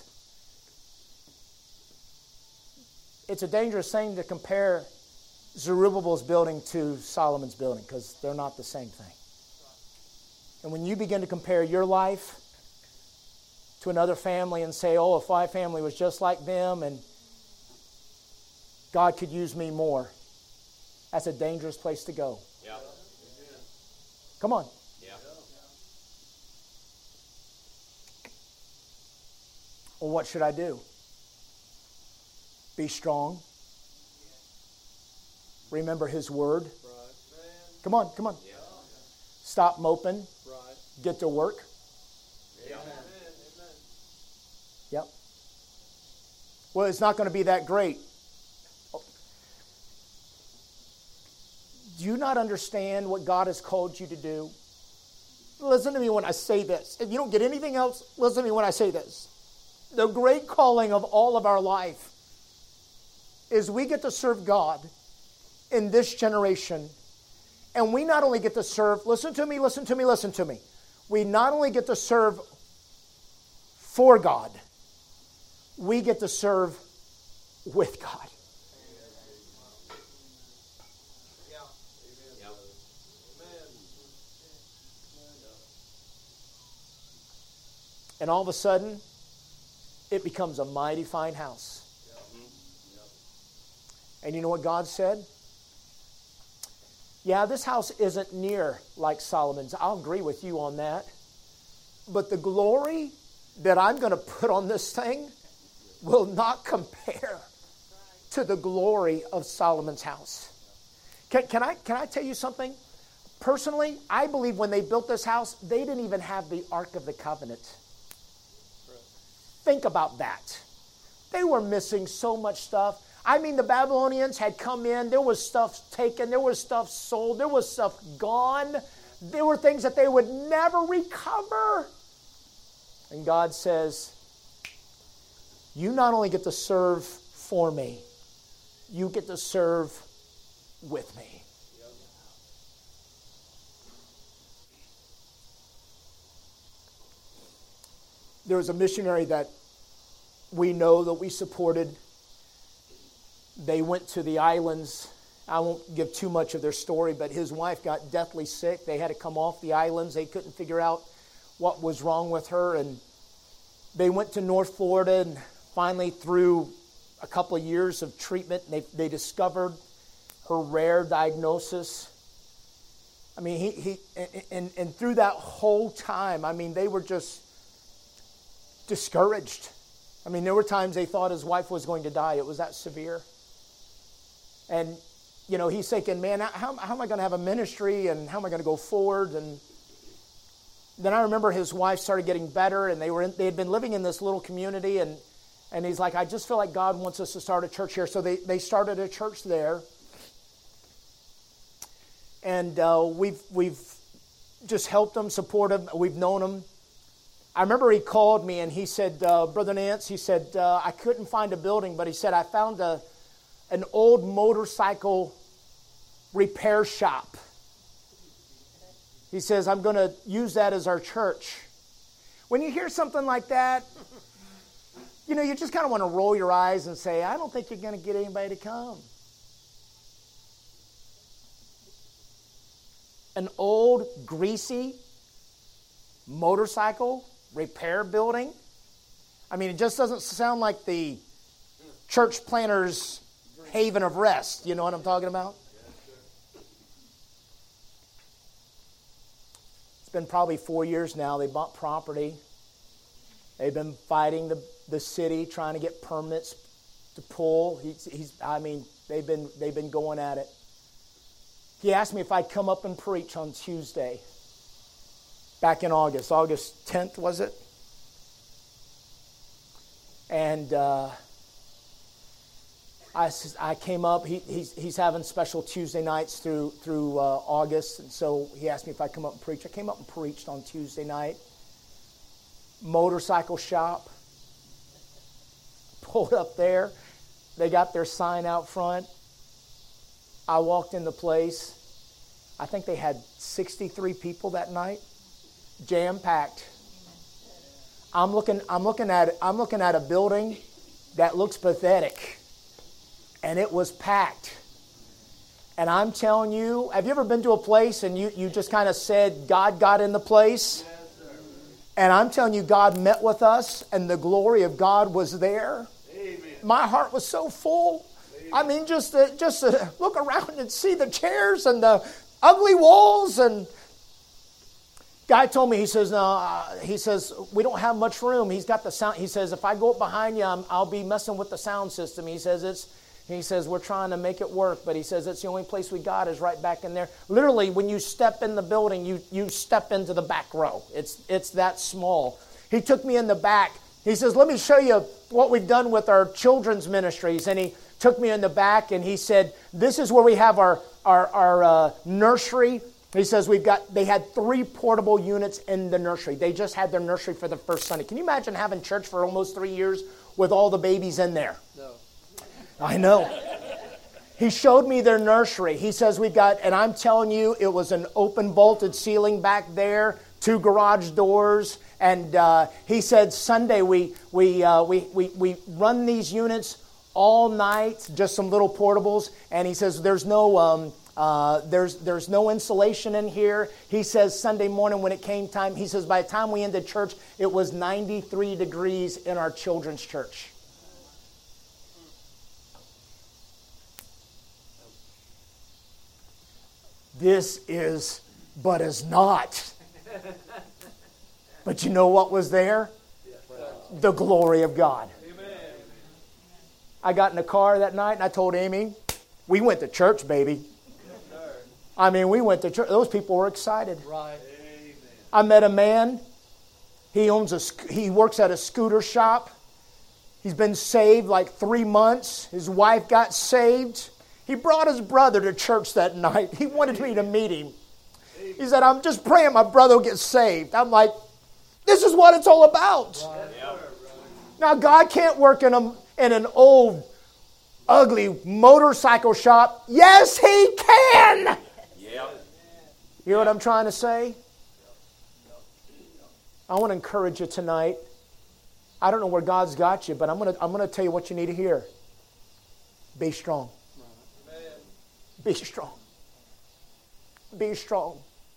It's a dangerous thing to compare Zerubbabel's building to Solomon's building, because they're not the same thing. And when you begin to compare your life to another family and say, oh, if my family was just like them and God could use me more, that's a dangerous place to go. Come on. Yeah. Well, what should I do? Be strong. Remember His word. Right. Come on, come on. Yeah. Stop moping. Right. Get to work. Yeah. Amen. Yep. Well, it's not going to be that great. Do you not understand what God has called you to do? Listen to me when I say this. If you don't get anything else, listen to me when I say this. The great calling of all of our life is we get to serve God in this generation. And we not only get to serve, listen to me, listen to me, listen to me. We not only get to serve for God, we get to serve with God. And all of a sudden, it becomes a mighty fine house. And you know what God said? Yeah, this house isn't near like Solomon's. I'll agree with you on that. But the glory that I'm going to put on this thing will not compare to the glory of Solomon's house. Can I tell you something? Personally, I believe when they built this house, they didn't even have the Ark of the Covenant. Think about that. They were missing so much stuff. I mean, the Babylonians had come in. There was stuff taken. There was stuff sold. There was stuff gone. There were things that they would never recover. And God says, you not only get to serve for me, you get to serve with me. There was a missionary that we know that we supported. They went to the islands. I won't give too much of their story, but his wife got deathly sick. They had to come off the islands. They couldn't figure out what was wrong with her. And they went to North Florida, and finally through a couple of years of treatment, they discovered her rare diagnosis. I mean, and through that whole time, I mean, they were just discouraged. I mean, there were times they thought his wife was going to die. It was that severe. And, you know, he's thinking, man, how am I going to have a ministry, and how am I going to go forward? And then I remember his wife started getting better, and they had been living in this little community, and he's like, I just feel like God wants us to start a church here. So they started a church there. And we've just helped them, supported them. We've known them. I remember he called me and he said, Brother Nance, he said, I couldn't find a building, but he said, I found an old motorcycle repair shop. He says, I'm going to use that as our church. When you hear something like that, you know, you just kind of want to roll your eyes and say, I don't think you're going to get anybody to come. An old, greasy motorcycle repair building. I mean, it just doesn't sound like the church planter's haven of rest. You know what I'm talking about? It's been probably 4 years now. They bought property. They've been fighting the city, trying to get permits to pull. They've been going at it. He asked me if I'd come up and preach on Tuesday. Back in August 10th, was it? And I came up. He's having special Tuesday nights through August, and so he asked me if I'd come up and preach. I came up and preached on Tuesday night. Motorcycle shop. Pulled up there. They got their sign out front. I walked in the place. I think they had 63 people that night. Jam-packed. I'm looking at a building that looks pathetic, and it was packed. And I'm telling you, have you ever been to a place and you just kind of said God got in the place? Yes, sir. And I'm telling you, God met with us, and the glory of God was there. Amen. My heart was so full. Amen. I mean, just to look around and see the chairs and the ugly walls, and Guy told me, he says, no, he says, we don't have much room. He's got the sound. He says, if I go up behind you, I'll be messing with the sound system. He says, we're trying to make it work, but he says, it's the only place we got is right back in there. Literally, when you step in the building, you step into the back row. It's that small. He took me in the back. He says, let me show you what we've done with our children's ministries. And he took me in the back and he said, this is where we have our nursery. He says they had 3 portable units in the nursery. They just had their nursery for the first Sunday. Can you imagine having church for almost 3 years with all the babies in there? No. I know. He showed me their nursery. He says and I'm telling you, it was an open vaulted ceiling back there, 2 garage doors. And he said Sunday we run these units all night, just some little portables. And he says there's no insulation in here. He says Sunday morning when it came time, he says by the time we ended church, it was 93 degrees in our children's church. This is but is not. But you know what was there? The glory of God. I got in the car that night and I told Amy, we went to church, baby. I mean, we went to church. Those people were excited. Right. I met a man. He works at a scooter shop. He's been saved like 3 months. His wife got saved. He brought his brother to church that night. He wanted me to meet him. He said, I'm just praying my brother will get saved. I'm like, this is what it's all about. Right. Now, God can't work in an old, ugly motorcycle shop. Yes, He can. Yep. You hear what I'm trying to say? I want to encourage you tonight. I don't know where God's got you, but I'm going to tell you what you need to hear. Be strong. Amen. Be strong. Be strong.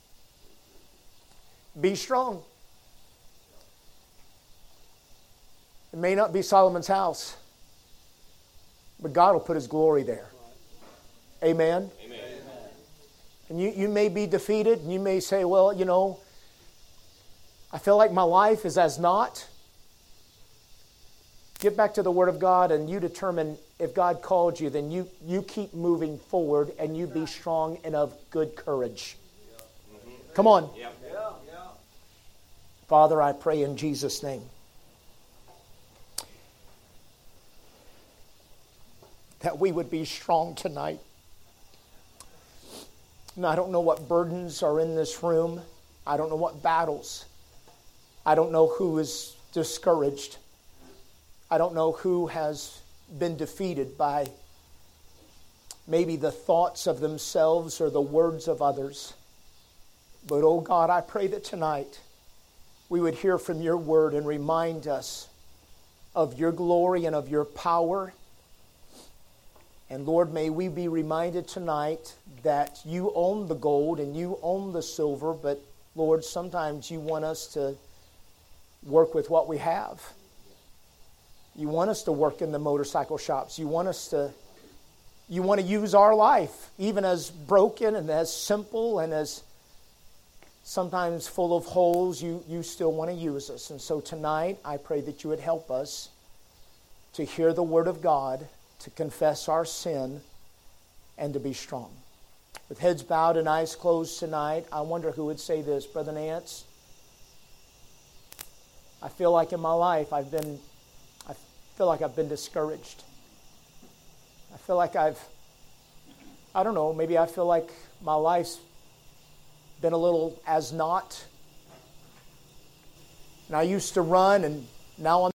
Be strong. It may not be Solomon's house, but God will put His glory there. Amen? Amen. And you may be defeated, and you may say, well, I feel like my life is as naught. Get back to the Word of God, and you determine if God called you, then you keep moving forward, and you be strong and of good courage. Come on. Father, I pray in Jesus' name that we would be strong tonight. And I don't know what burdens are in this room. I don't know what battles. I don't know who is discouraged. I don't know who has been defeated by maybe the thoughts of themselves or the words of others. But, oh God, I pray that tonight we would hear from your word and remind us of your glory and of your power. And Lord, may we be reminded tonight that you own the gold and you own the silver, but Lord, sometimes you want us to work with what we have. You want us to work in the motorcycle shops. You want to use our life, even as broken and as simple and as sometimes full of holes, you still want to use us. And so tonight, I pray that you would help us to hear the word of God, to confess our sin, and to be strong. With heads bowed and eyes closed tonight, I wonder who would say this, Brother Nance. I feel like in my life I've been discouraged. I feel like I feel like my life's been a little as naught. And I used to run, and now I'm